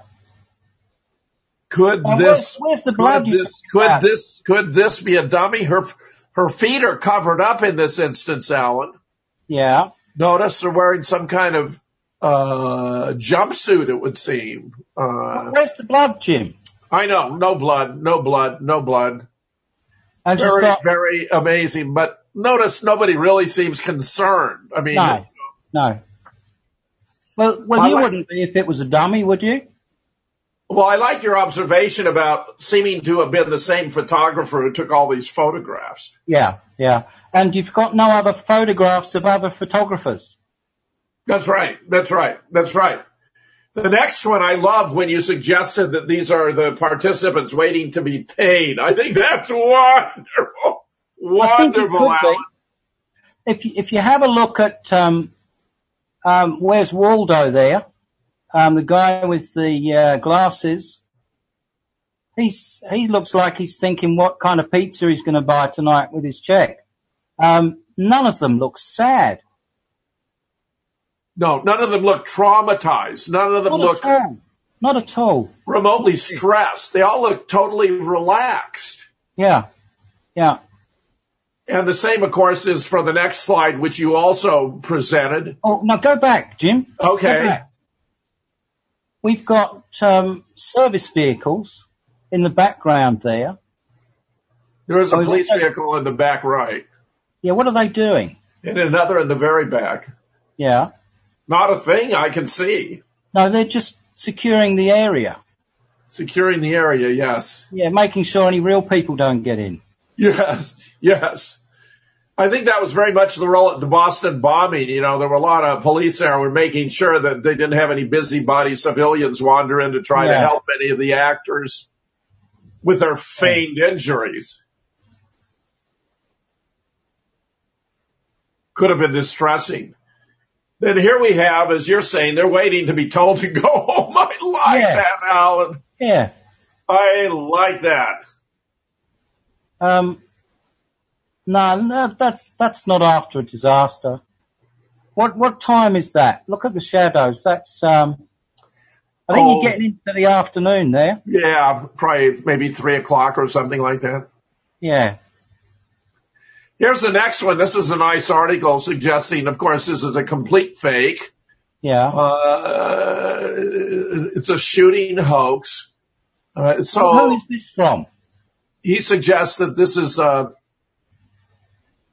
Could now, this, where's, where's the blood could this, could at? this, could this be a dummy? Her, her feet are covered up in this instance, Alan. Yeah. Notice they're wearing some kind of, uh, jumpsuit, it would seem. Uh, where's the blood, Jim? I know, no blood, no blood, no blood. And very, got... very amazing. But notice nobody really seems concerned. I mean, no, no. Well, well, I you like, wouldn't be if it was a dummy, would you? Well, I like your observation about seeming to have been the same photographer who took all these photographs. Yeah, yeah. And you've got no other photographs of other photographers. That's right. That's right. That's right. The next one I love when you suggested that these are the participants waiting to be paid. I think that's wonderful. Wonderful, Alan. If you, if you have a look at, um, um, where's Waldo there? Um, the guy with the, uh, glasses. He's, he looks like he's thinking what kind of pizza he's going to buy tonight with his check. Um, none of them look sad. No, none of them look traumatized. None of them Not look at all. Not at all. remotely stressed. They all look totally relaxed. Yeah, yeah. And the same, of course, is for the next slide, which you also presented. Oh, now go back, Jim. Okay. Go back. We've got um, service vehicles in the background there. There is a oh, police vehicle in the back right. Yeah, what are they doing? And another in the very back. Yeah. Not a thing I can see. No, they're just securing the area. Securing the area, yes. Yeah, making sure any real people don't get in. Yes, yes. I think that was very much the role at the Boston bombing. You know, there were a lot of police there who were making sure that they didn't have any busybody civilians wander in to try yeah. to help any of the actors with their feigned yeah. injuries. Could have been distressing. Then here we have, as you're saying, they're waiting to be told to go home. I like yeah. that, Alan. Yeah. I like that. Um, no, no, that's, that's not after a disaster. What, what time is that? Look at the shadows. That's, um, I think oh, you're getting into the afternoon there. Yeah, probably maybe three o'clock or something like that. Yeah. Here's the next one. This is a nice article suggesting, of course, this is a complete fake. Yeah. Uh, it's a shooting hoax. Uh, so who is this from? He suggests that this is, uh,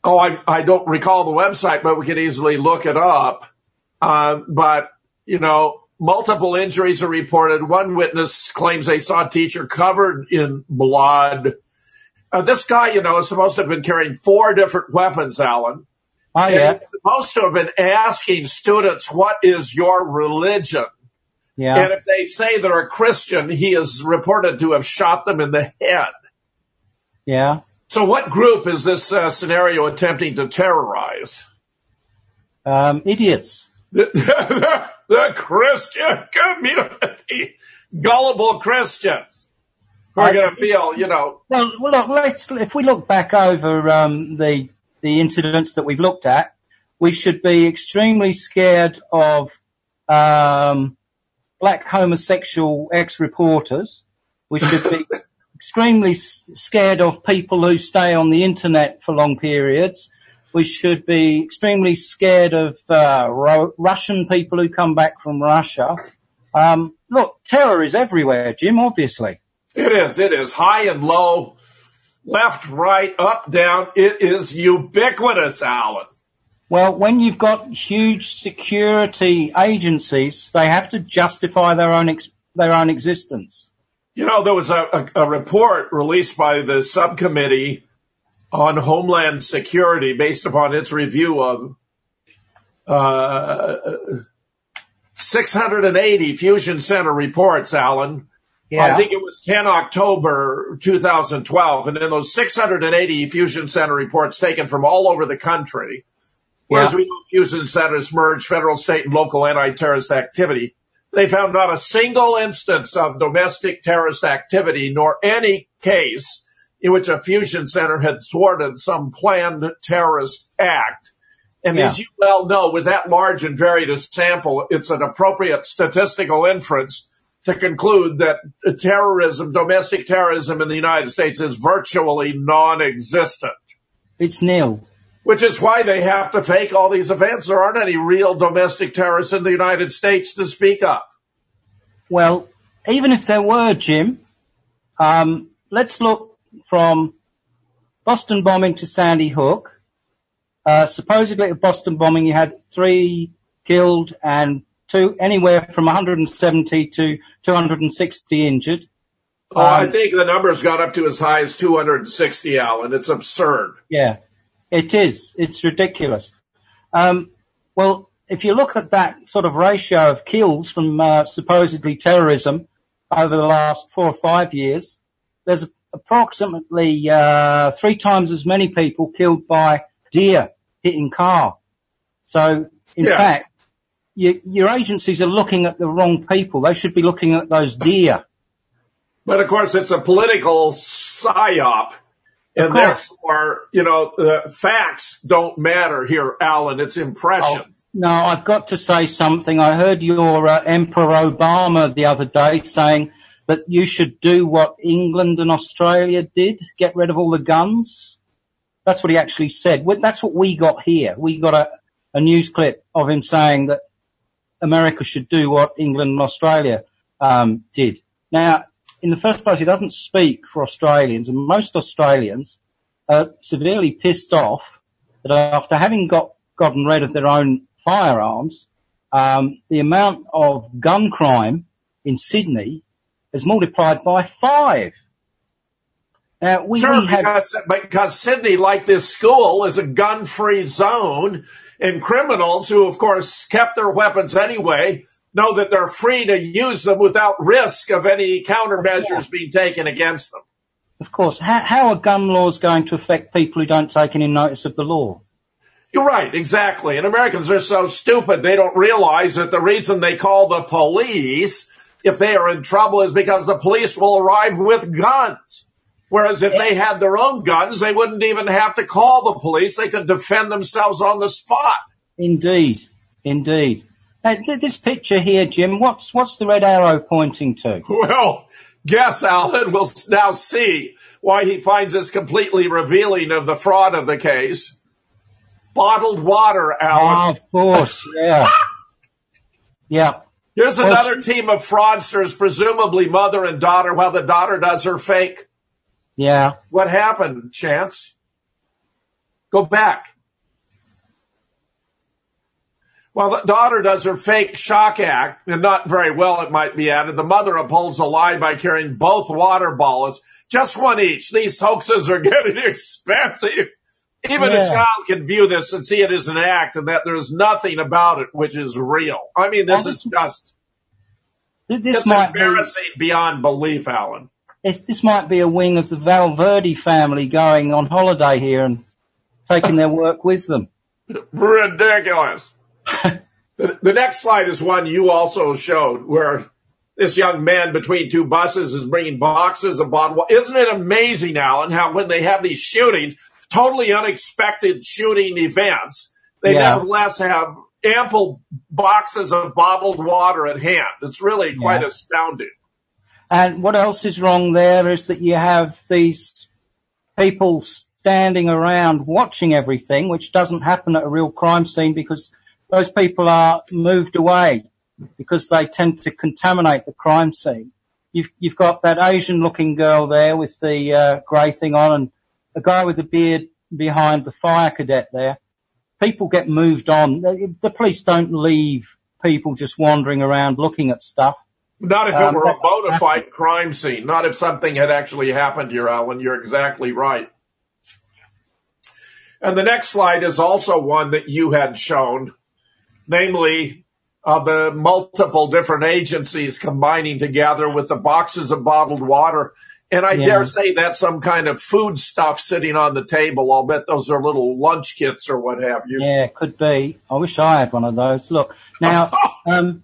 Oh, I, I don't recall the website, but we could easily look it up. Uh, but, you know, multiple injuries are reported. One witness claims they saw a teacher covered in blood. Uh, this guy, you know, is supposed to have been carrying four different weapons, Alan. Oh, yeah. And he's supposed to have been asking students, what is your religion? Yeah. And if they say they're a Christian, he is reported to have shot them in the head. Yeah. So what group is this uh, scenario attempting to terrorize? Um, idiots. The, the, the Christian community. Gullible Christians. We're going to feel, you know. Well, well, look, let's, if we look back over um, the the incidents that we've looked at, we should be extremely scared of um, black homosexual ex-reporters. We should be extremely s- scared of people who stay on the internet for long periods. We should be extremely scared of uh, Ro- Russian people who come back from Russia. Um, look, terror is everywhere, Jim, obviously. It is. It is high and low, left, right, up, down. It is ubiquitous, Alan. Well, when you've got huge security agencies, they have to justify their own ex- their own existence. You know, there was a, a, a report released by the subcommittee on Homeland Security based upon its review of uh, six hundred eighty Fusion Center reports, Alan. Yeah. I think it was ten October two thousand twelve. And in those six hundred eighty Fusion Center reports taken from all over the country, whereas yeah. we know Fusion Centers merge federal, state, and local anti-terrorist activity, they found not a single instance of domestic terrorist activity, nor any case in which a fusion center had thwarted some planned terrorist act. And yeah. as you well know, with that large and varied a sample, it's an appropriate statistical inference to conclude that terrorism, domestic terrorism in the United States is virtually non-existent. It's nil. Which is why they have to fake all these events. There aren't any real domestic terrorists in the United States to speak of. Well, even if there were, Jim, um, let's look from Boston bombing to Sandy Hook. Uh, supposedly at Boston bombing, you had three killed and two, anywhere from one hundred seventy to two hundred sixty injured. Oh, um, I think the numbers got up to as high as two hundred sixty, Alan. It's absurd. Yeah. It is. It's ridiculous. Um, well, if you look at that sort of ratio of kills from uh, supposedly terrorism over the last four or five years, there's approximately uh, three times as many people killed by deer hitting car. So, in yeah. fact, you, your agencies are looking at the wrong people. They should be looking at those deer. But, of course, it's a political psyop. And therefore, you know, the facts don't matter here, Alan. It's impression. Oh, no, I've got to say something. I heard your uh, Emperor Obama the other day saying that you should do what England and Australia did, get rid of all the guns. That's what he actually said. That's what we got here. We got a, a news clip of him saying that America should do what England and Australia um, did. Now, in the first place, he doesn't speak for Australians, and most Australians are severely pissed off that after having got gotten rid of their own firearms, um, the amount of gun crime in Sydney is multiplied by five. Now, we, sure, we have, because, because Sydney, like this school, is a gun-free zone, and criminals who, of course, kept their weapons anyway, know that they're free to use them without risk of any countermeasures yeah. being taken against them. Of course. How, how are gun laws going to affect people who don't take any notice of the law? You're right, exactly. And Americans are so stupid they don't realize that the reason they call the police if they are in trouble is because the police will arrive with guns. Whereas if yeah. they had their own guns, they wouldn't even have to call the police. They could defend themselves on the spot. Indeed, indeed. Now, this picture here, Jim, what's what's the red arrow pointing to? Well, guess, Alan, we'll now see why he finds this completely revealing of the fraud of the case. Bottled water, Alan. Oh, of course, yeah. yeah. Here's well, another team of fraudsters, presumably mother and daughter, while the daughter does her fake. Yeah. What happened, Chance? Go back. Well, the daughter does her fake shock act, and not very well, it might be added. The mother upholds a lie by carrying both water bottles, just one each. These hoaxes are getting expensive. Even yeah. a child can view this and see it as an act, and that there's nothing about it which is real. I mean, this is just this it's might embarrassing be, beyond belief, Alan. This might be a wing of the Valverde family going on holiday here and taking their work with them. Ridiculous. the, the next slide is one you also showed, where this young man between two buses is bringing boxes of bottled water. Isn't it amazing, Alan, how when they have these shootings, totally unexpected shooting events, they yeah. nevertheless have ample boxes of bottled water at hand. It's really quite yeah. astounding. And what else is wrong there is that you have these people standing around watching everything, which doesn't happen at a real crime scene because those people are moved away because they tend to contaminate the crime scene. You've, you've got that Asian-looking girl there with the uh, grey thing on and a guy with the beard behind the fire cadet there. People get moved on. The, the police don't leave people just wandering around looking at stuff. Not if it um, were a bona fide crime scene. Not if something had actually happened here, Alan. You're exactly right. And the next slide is also one that you had shown, namely uh, the multiple different agencies combining together with the boxes of bottled water. And I yeah. dare say that's some kind of food stuff sitting on the table. I'll bet those are little lunch kits or what have you. Yeah, could be. I wish I had one of those. Look, now, um,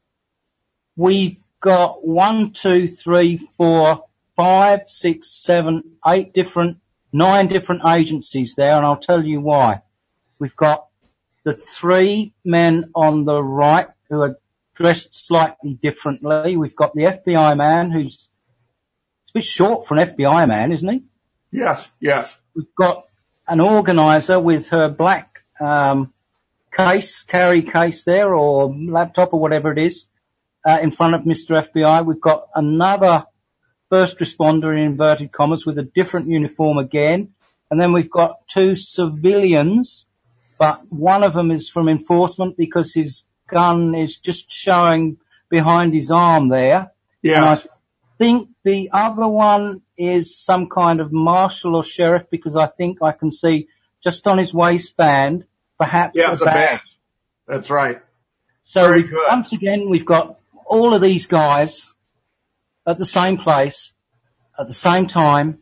we've got one, two, three, four, five, six, seven, eight different, nine different agencies there, and I'll tell you why. We've got the three men on the right who are dressed slightly differently. We've got the F B I man who's a bit short for an F B I man, isn't he? Yes, yes. We've got an organizer with her black um, case, carry case there, or laptop or whatever it is, uh, in front of Mister F B I. We've got another first responder in inverted commas with a different uniform again. And then we've got two civilians, but one of them is from enforcement because his gun is just showing behind his arm there. Yes. And I think the other one is some kind of marshal or sheriff because I think I can see just on his waistband, perhaps yes, a badge. a badge. That's right. So Very we've, good. once again, we've got all of these guys at the same place, at the same time,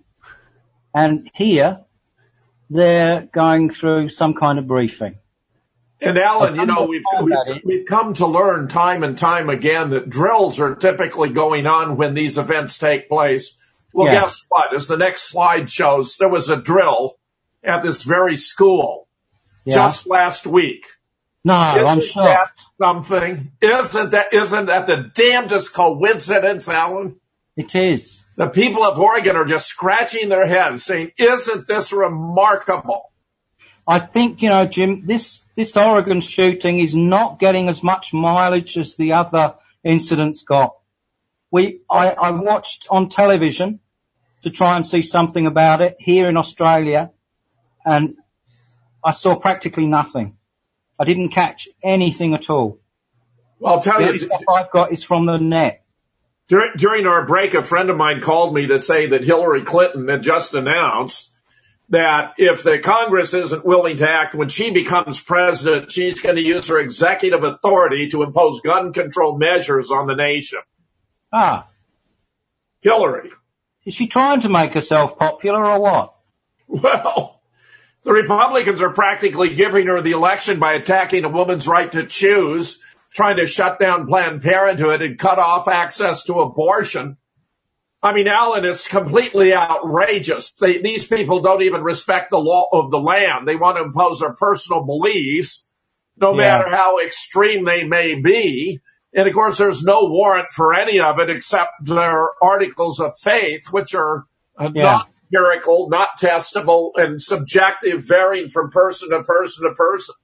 and here they're going through some kind of briefing. And Alan, you know, we've, we've, we've come to learn time and time again that drills are typically going on when these events take place. Well, yeah. guess what? As the next slide shows, there was a drill at this very school yeah. just last week. No, isn't I'm sure. That something? Isn't that, isn't that the damnedest coincidence, Alan? It is. The people of Oregon are just scratching their heads saying, isn't this remarkable? I think, you know, Jim, this, this Oregon shooting is not getting as much mileage as the other incidents got. We, I, I watched on television to try and see something about it here in Australia, and I saw practically nothing. I didn't catch anything at all. Well, I'll tell the you. only stuff I've got is from the net. During, during our break, a friend of mine called me to say that Hillary Clinton had just announced that if the Congress isn't willing to act when she becomes president, she's going to use her executive authority to impose gun control measures on the nation. Ah. Hillary. Is she trying to make herself popular or what? Well, the Republicans are practically giving her the election by attacking a woman's right to choose, trying to shut down Planned Parenthood and cut off access to abortion. I mean, Alan, it's completely outrageous. They, these people don't even respect the law of the land. They want to impose their personal beliefs, no yeah. matter how extreme they may be. And, of course, there's no warrant for any of it except their articles of faith, which are uh, yeah. not empirical, not testable, and subjective, varying from person to person to person.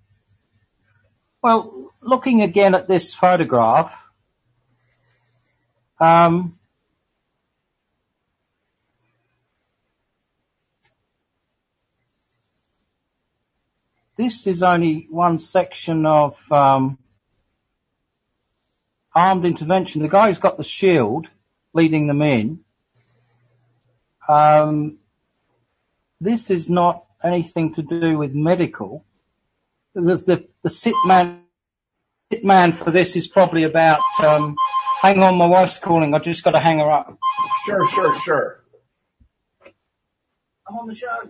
Well, looking again at this photograph, um, this is only one section of um, armed intervention. The guy who's got the shield leading them in, um, this is not anything to do with medical. The, the, the sit man, sit man for this is probably about, um, hang on, my wife's calling. I've just got to hang her up. Sure, sure, sure. I'm on the show.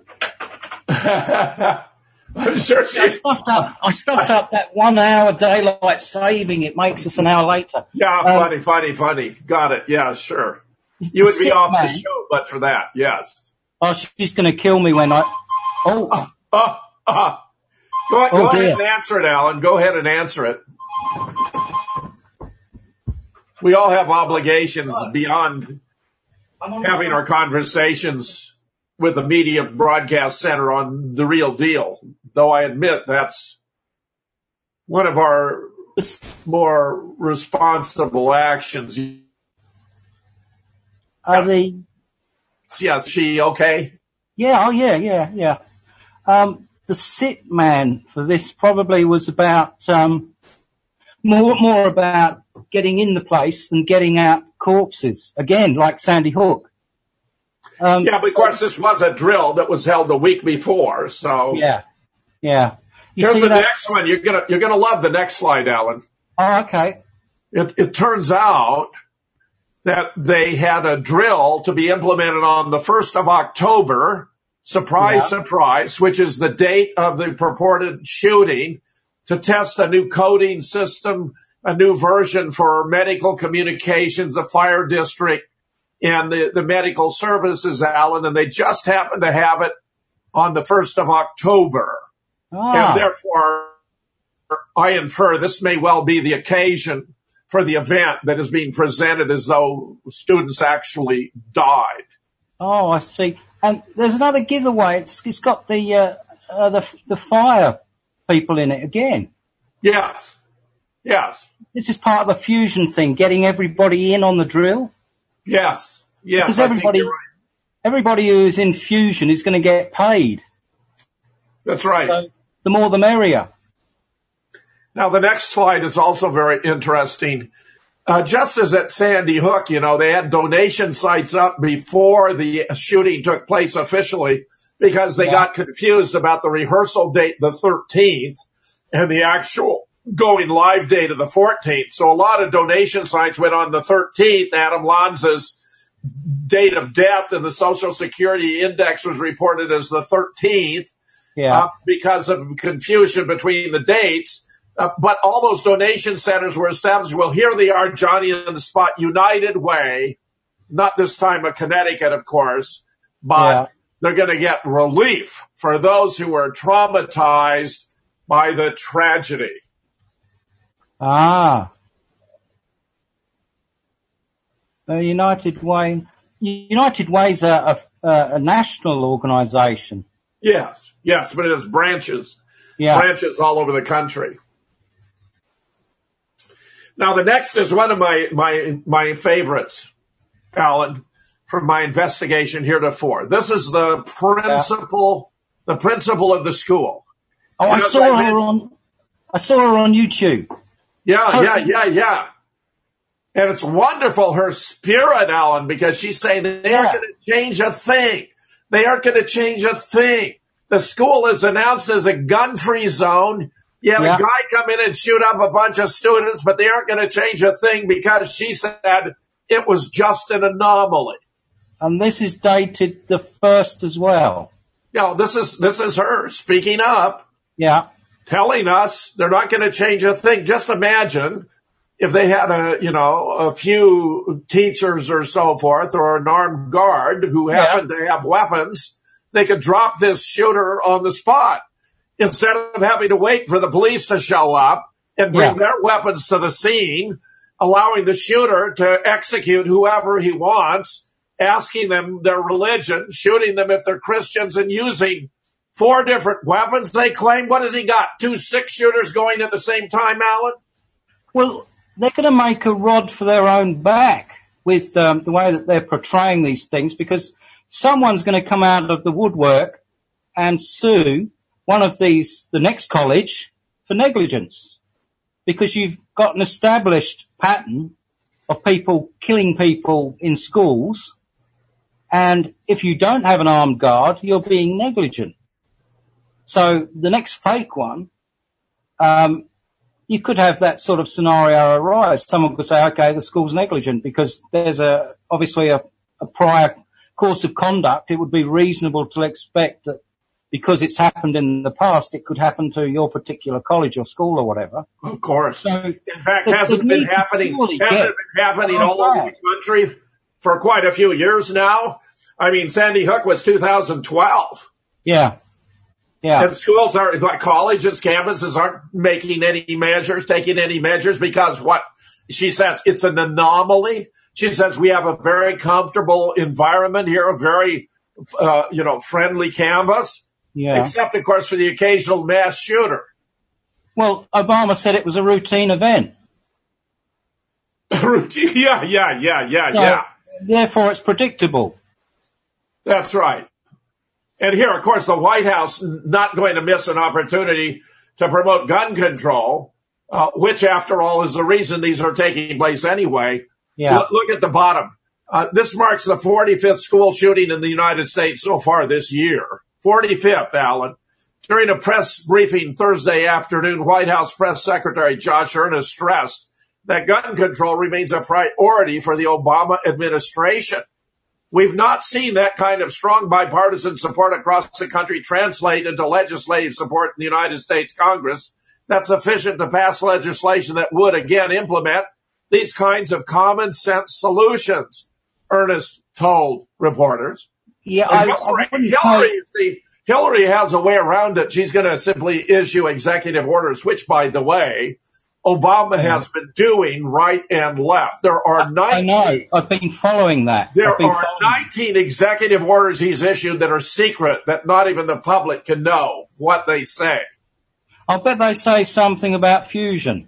I'm sure she... I stuffed up, I stuffed up that one hour daylight saving. It makes us an hour later. Yeah, um, funny, funny, funny. Got it. Yeah, sure. You would be off man. the show, but for that, yes. Oh, she's going to kill me when I... Oh. Uh, uh, uh. Go, ahead, oh, go ahead and answer it, Alan. Go ahead and answer it. We all have obligations oh. beyond having our conversations with the Media Broadcast Center on The Real Deal, though I admit that's one of our more responsible actions. Are they... Yes, she okay? Yeah, oh yeah, yeah, yeah. Um, the sit man for this probably was about, um, more, more about getting in the place than getting out corpses. Again, like Sandy Hook. Um, yeah, but of course this was a drill that was held a week before, so. Yeah, yeah. You Here's the that? next one. You're gonna, you're gonna love the next slide, Alan. Oh, okay. It, it turns out that they had a drill to be implemented on the first of October, surprise, yeah. surprise, which is the date of the purported shooting, to test a new coding system, a new version for medical communications, a fire district, and the, the medical services, Alan, and they just happened to have it on the first of October. Ah. And therefore, I infer this may well be the occasion for the event that is being presented as though students actually died. Oh, I see. And there's another giveaway. It's, it's got the, uh, uh, the, the fire people in it again. Yes. Yes. This is part of the fusion thing, getting everybody in on the drill. Yes. Yes. Because everybody, right. everybody who's in fusion is going to get paid. That's right. So the more the merrier. Now, the next slide is also very interesting. Uh, just as at Sandy Hook, you know, they had donation sites up before the shooting took place officially because they yeah. got confused about the rehearsal date, the thirteenth, and the actual going live date of the fourteenth. So a lot of donation sites went on the thirteenth. Adam Lanza's date of death and the Social Security Index was reported as the thirteenth yeah. uh, because of confusion between the dates. Uh, but all those donation centers were established. Well, here they are, Johnny on the spot, United Way, not this time of Connecticut, of course, but yeah. they're going to get relief for those who are traumatized by the tragedy. Ah. Uh, United Way. United Way's a, a, a national organization. Yes, yes, but it has branches, yeah. branches all over the country. Now, the next is one of my, my, my favorites, Alan, from my investigation heretofore. This is the principal, yeah. the principal of the school. Oh, I saw her been, on, I saw her on YouTube. Yeah, so, yeah, yeah, yeah. And it's wonderful, her spirit, Alan, because she's saying they yeah. aren't going to change a thing. They aren't going to change a thing. The school is announced as a gun-free zone. You have yeah. a guy come in and shoot up a bunch of students, but they aren't going to change a thing because she said it was just an anomaly. And this is dated the first as well. No, this is, this is her speaking up. Yeah. Telling us they're not going to change a thing. Just imagine if they had a, you know, a few teachers or so forth or an armed guard who yeah. happened to have weapons, they could drop this shooter on the spot. Instead of having to wait for the police to show up and bring yeah. their weapons to the scene, allowing the shooter to execute whoever he wants, asking them their religion, shooting them if they're Christians, and using four different weapons, they claim. What has he got? Two six shooters going at the same time, Alan? Well, they're going to make a rod for their own back with um, the way that they're portraying these things, because someone's going to come out of the woodwork and sue one of these, the next college, for negligence. Because you've got an established pattern of people killing people in schools, and if you don't have an armed guard, you're being negligent. So the next fake one, um, you could have that sort of scenario arise. Someone could say, okay, the school's negligent because there's a, obviously a, a prior course of conduct. It would be reasonable to expect that because it's happened in the past, it could happen to your particular college or school or whatever. Of course. So, in fact, hasn't it been happening, hasn't it been happening all over the country for quite a few years now? I mean, Sandy Hook was two thousand twelve. Yeah. Yeah. And schools are, like colleges, campuses aren't making any measures, taking any measures because what she says, it's an anomaly. She says we have a very comfortable environment here, a very, uh, you know, friendly campus. Yeah. Except, of course, for the occasional mass shooter. Well, Obama said it was a routine event. Routine? Yeah, yeah, yeah, yeah, so, yeah. Therefore, it's predictable. That's right. And here, of course, the White House not going to miss an opportunity to promote gun control, uh, which, after all, is the reason these are taking place anyway. Yeah. Look, look at the bottom. Uh, this marks the forty-fifth school shooting in the United States so far this year. forty-fifth, Alan. During a press briefing Thursday afternoon, White House Press Secretary Josh Earnest stressed that gun control remains a priority for the Obama administration. We've not seen that kind of strong bipartisan support across the country translate into legislative support in the United States Congress that's sufficient to pass legislation that would, again, implement these kinds of common sense solutions, Earnest told reporters. Yeah, I, Hillary, I Hillary, see, Hillary has a way around it. She's going to simply issue executive orders, which, by the way, Obama has been doing right and left. There are nineteen. I know. I've been following that. There are are nineteen executive orders he's issued that are secret, that not even the public can know what they say. I'll bet they say something about fusion.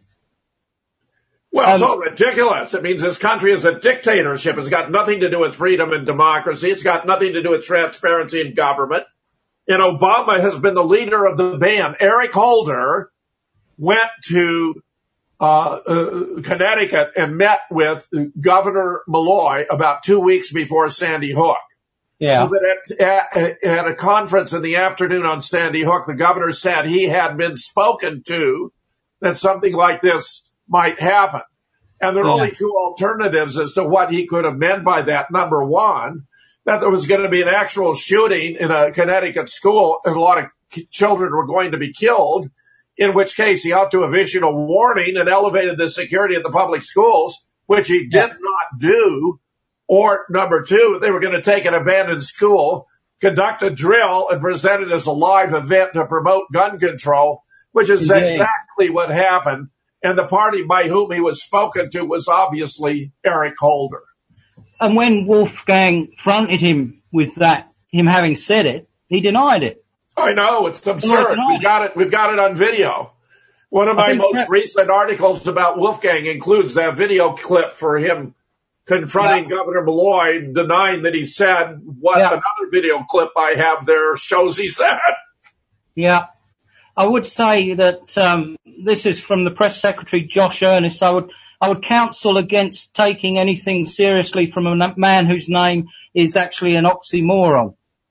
Well, um, it's all ridiculous. It means this country is a dictatorship. It's got nothing to do with freedom and democracy. It's got nothing to do with transparency in government. And Obama has been the leader of the band. Eric Holder went to Uh, uh, Connecticut and met with Governor Malloy about two weeks before Sandy Hook. Yeah. So that at, at, at a conference in the afternoon on Sandy Hook, the governor said he had been spoken to that something like this might happen. And there are Yeah. only two alternatives as to what he could have meant by that. Number one, that there was going to be an actual shooting in a Connecticut school and a lot of children were going to be killed, in which case he ought to have issued a warning and elevated the security of the public schools, which he did not do. Or number two, they were going to take an abandoned school, conduct a drill, and present it as a live event to promote gun control, which is Indeed. exactly what happened. And the party by whom he was spoken to was obviously Eric Holder. And when Wolfgang fronted him with that, him having said it, he denied it. I know, it's absurd. We've got it, we've got it on video. One of my most recent articles about Wolfgang includes that video clip for him confronting yeah. Governor Malloy, denying that he said what yeah. another video clip I have there shows he said. Yeah. I would say that um, this is from the press secretary, Josh Earnest. I would, I would counsel against taking anything seriously from a man whose name is actually an oxymoron.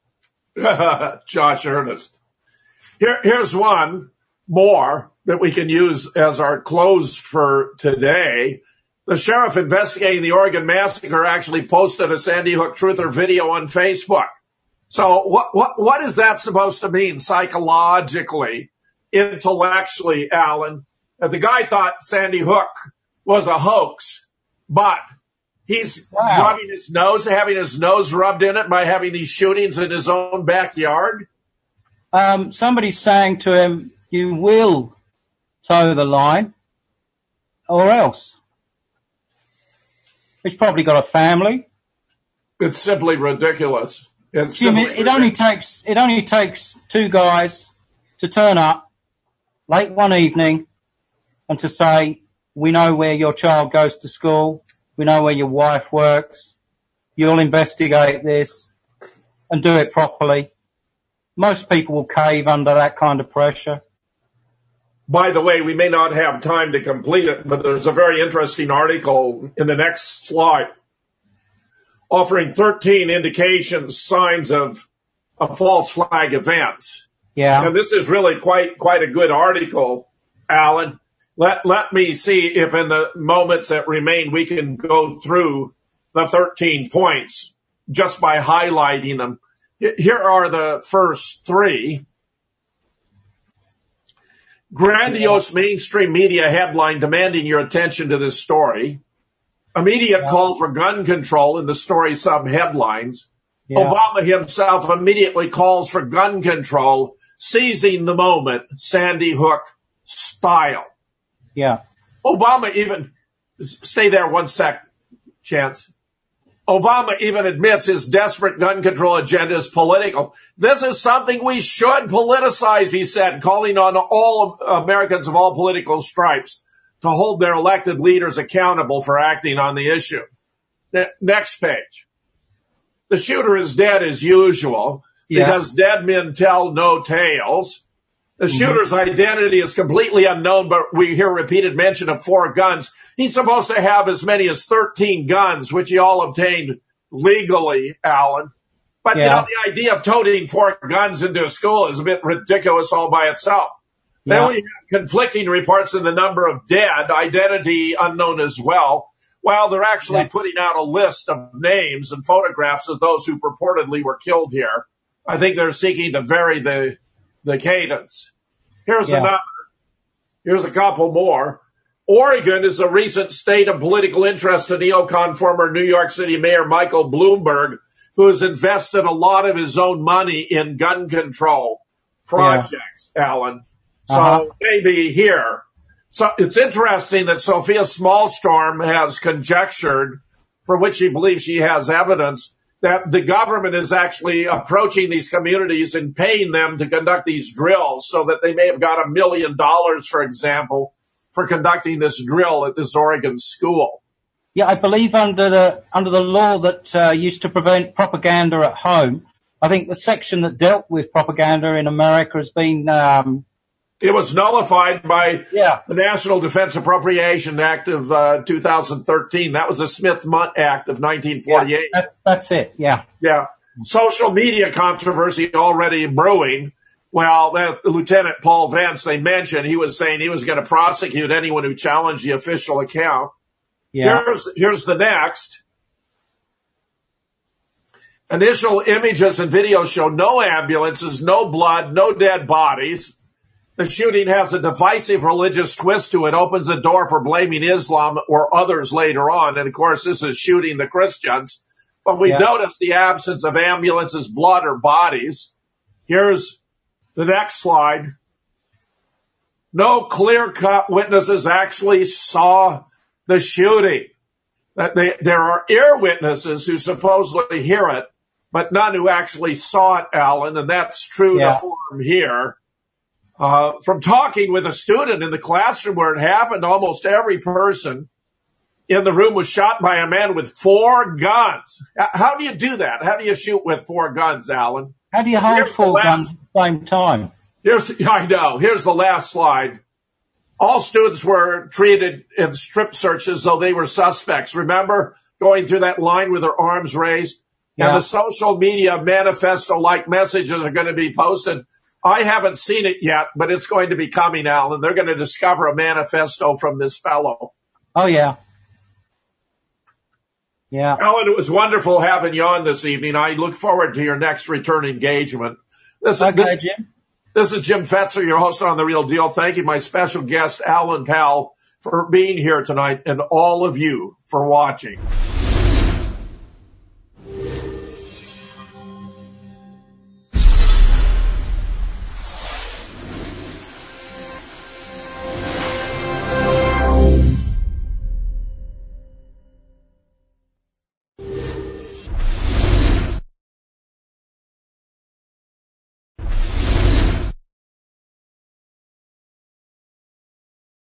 Josh Earnest. Here, here's one more that we can use as our close for today. The sheriff investigating the Oregon massacre actually posted a Sandy Hook truther video on Facebook. So what, what, what is that supposed to mean psychologically, intellectually, Alan? Uh, the guy thought Sandy Hook was a hoax, but he's wow. rubbing his nose, having his nose rubbed in it by having these shootings in his own backyard. Um, somebody's saying to him, you will toe the line or else. He's probably got a family. It's simply ridiculous. It's Jim, simply it, it ridiculous. only takes, it only takes two guys to turn up late one evening and to say, we know where your child goes to school. We know where your wife works. You'll investigate this and do it properly. most people will cave under that kind of pressure. By the way, we may not have time to complete it, but there's a very interesting article in the next slide offering thirteen indications, signs of a false flag events. Yeah. And this is really quite, quite a good article, Alan. Let, let me see if in the moments that remain we can go through the thirteen points just by highlighting them. Here are the first three. Grandiose mainstream media headline demanding your attention to this story. Immediate yeah. call for gun control in the story sub-headlines. Yeah. Obama himself immediately calls for gun control, seizing the moment, Sandy Hook style. Yeah. Obama even, stay there one sec, Chance. Obama even admits his desperate gun control agenda is political. This is something we should politicize, he said, calling on all Americans of all political stripes to hold their elected leaders accountable for acting on the issue. Next page. The shooter is dead as usual yeah. because dead men tell no tales. The shooter's mm-hmm. identity is completely unknown, but we hear repeated mention of four guns. He's supposed to have as many as thirteen guns, which he all obtained legally, Alan. But, yeah. you know, the idea of toting four guns into a school is a bit ridiculous all by itself. Yeah. Then we have conflicting reports in the number of dead, identity unknown as well, while they're actually yeah. putting out a list of names and photographs of those who purportedly were killed here. I think they're seeking to vary the the cadence. Here's yeah. another. Here's a couple more. Oregon is a recent state of political interest to neocon former New York City Mayor Michael Bloomberg, who has invested a lot of his own money in gun control projects, yeah. Alan. So uh-huh. maybe here. So it's interesting that Sophia Smallstorm has conjectured, for which she believes she has evidence, that the government is actually approaching these communities and paying them to conduct these drills so that they may have got a million dollars, for example, for conducting this drill at this Oregon school. Yeah, I believe under the under the law that uh, used to prevent propaganda at home, I think the section that dealt with propaganda in America has been... Um, it was nullified by yeah. the National Defense Appropriation Act of uh, two thousand thirteen. That was the Smith-Mundt Act of nineteen forty-eight. Yeah, that, that's it, yeah. Yeah. Social media controversy already brewing. Well, that Lieutenant Paul Vance, they mentioned, he was saying he was going to prosecute anyone who challenged the official account. Yeah. Here's, here's the next. Initial images and videos show no ambulances, no blood, no dead bodies. The shooting has a divisive religious twist to it, opens a door for blaming Islam or others later on. And, of course, this is shooting the Christians. But we yeah. notice the absence of ambulances, blood, or bodies. Here's the next slide. No clear-cut witnesses actually saw the shooting. That they, there are ear witnesses who supposedly hear it, but none who actually saw it, Alan, and that's true yeah. to form here. Uh, from talking with a student in the classroom where it happened, almost every person in the room was shot by a man with four guns. How do you do that? How do you shoot with four guns, Alan? How do you hold Here's four guns at the same time? Here's, I know. Here's the last slide. All students were treated in strip searches, though they were suspects. Remember going through that line with their arms raised? Yeah. And the social media manifesto-like messages are going to be posted. I haven't seen it yet, but it's going to be coming out, and they're going to discover a manifesto from this fellow. Oh, yeah. Yeah. Alan, it was wonderful having you on this evening. I look forward to your next return engagement. This, okay, this, Jim. This is Jim Fetzer, your host on The Real Deal. Thank you, my special guest, Alan Powell, for being here tonight, and all of you for watching.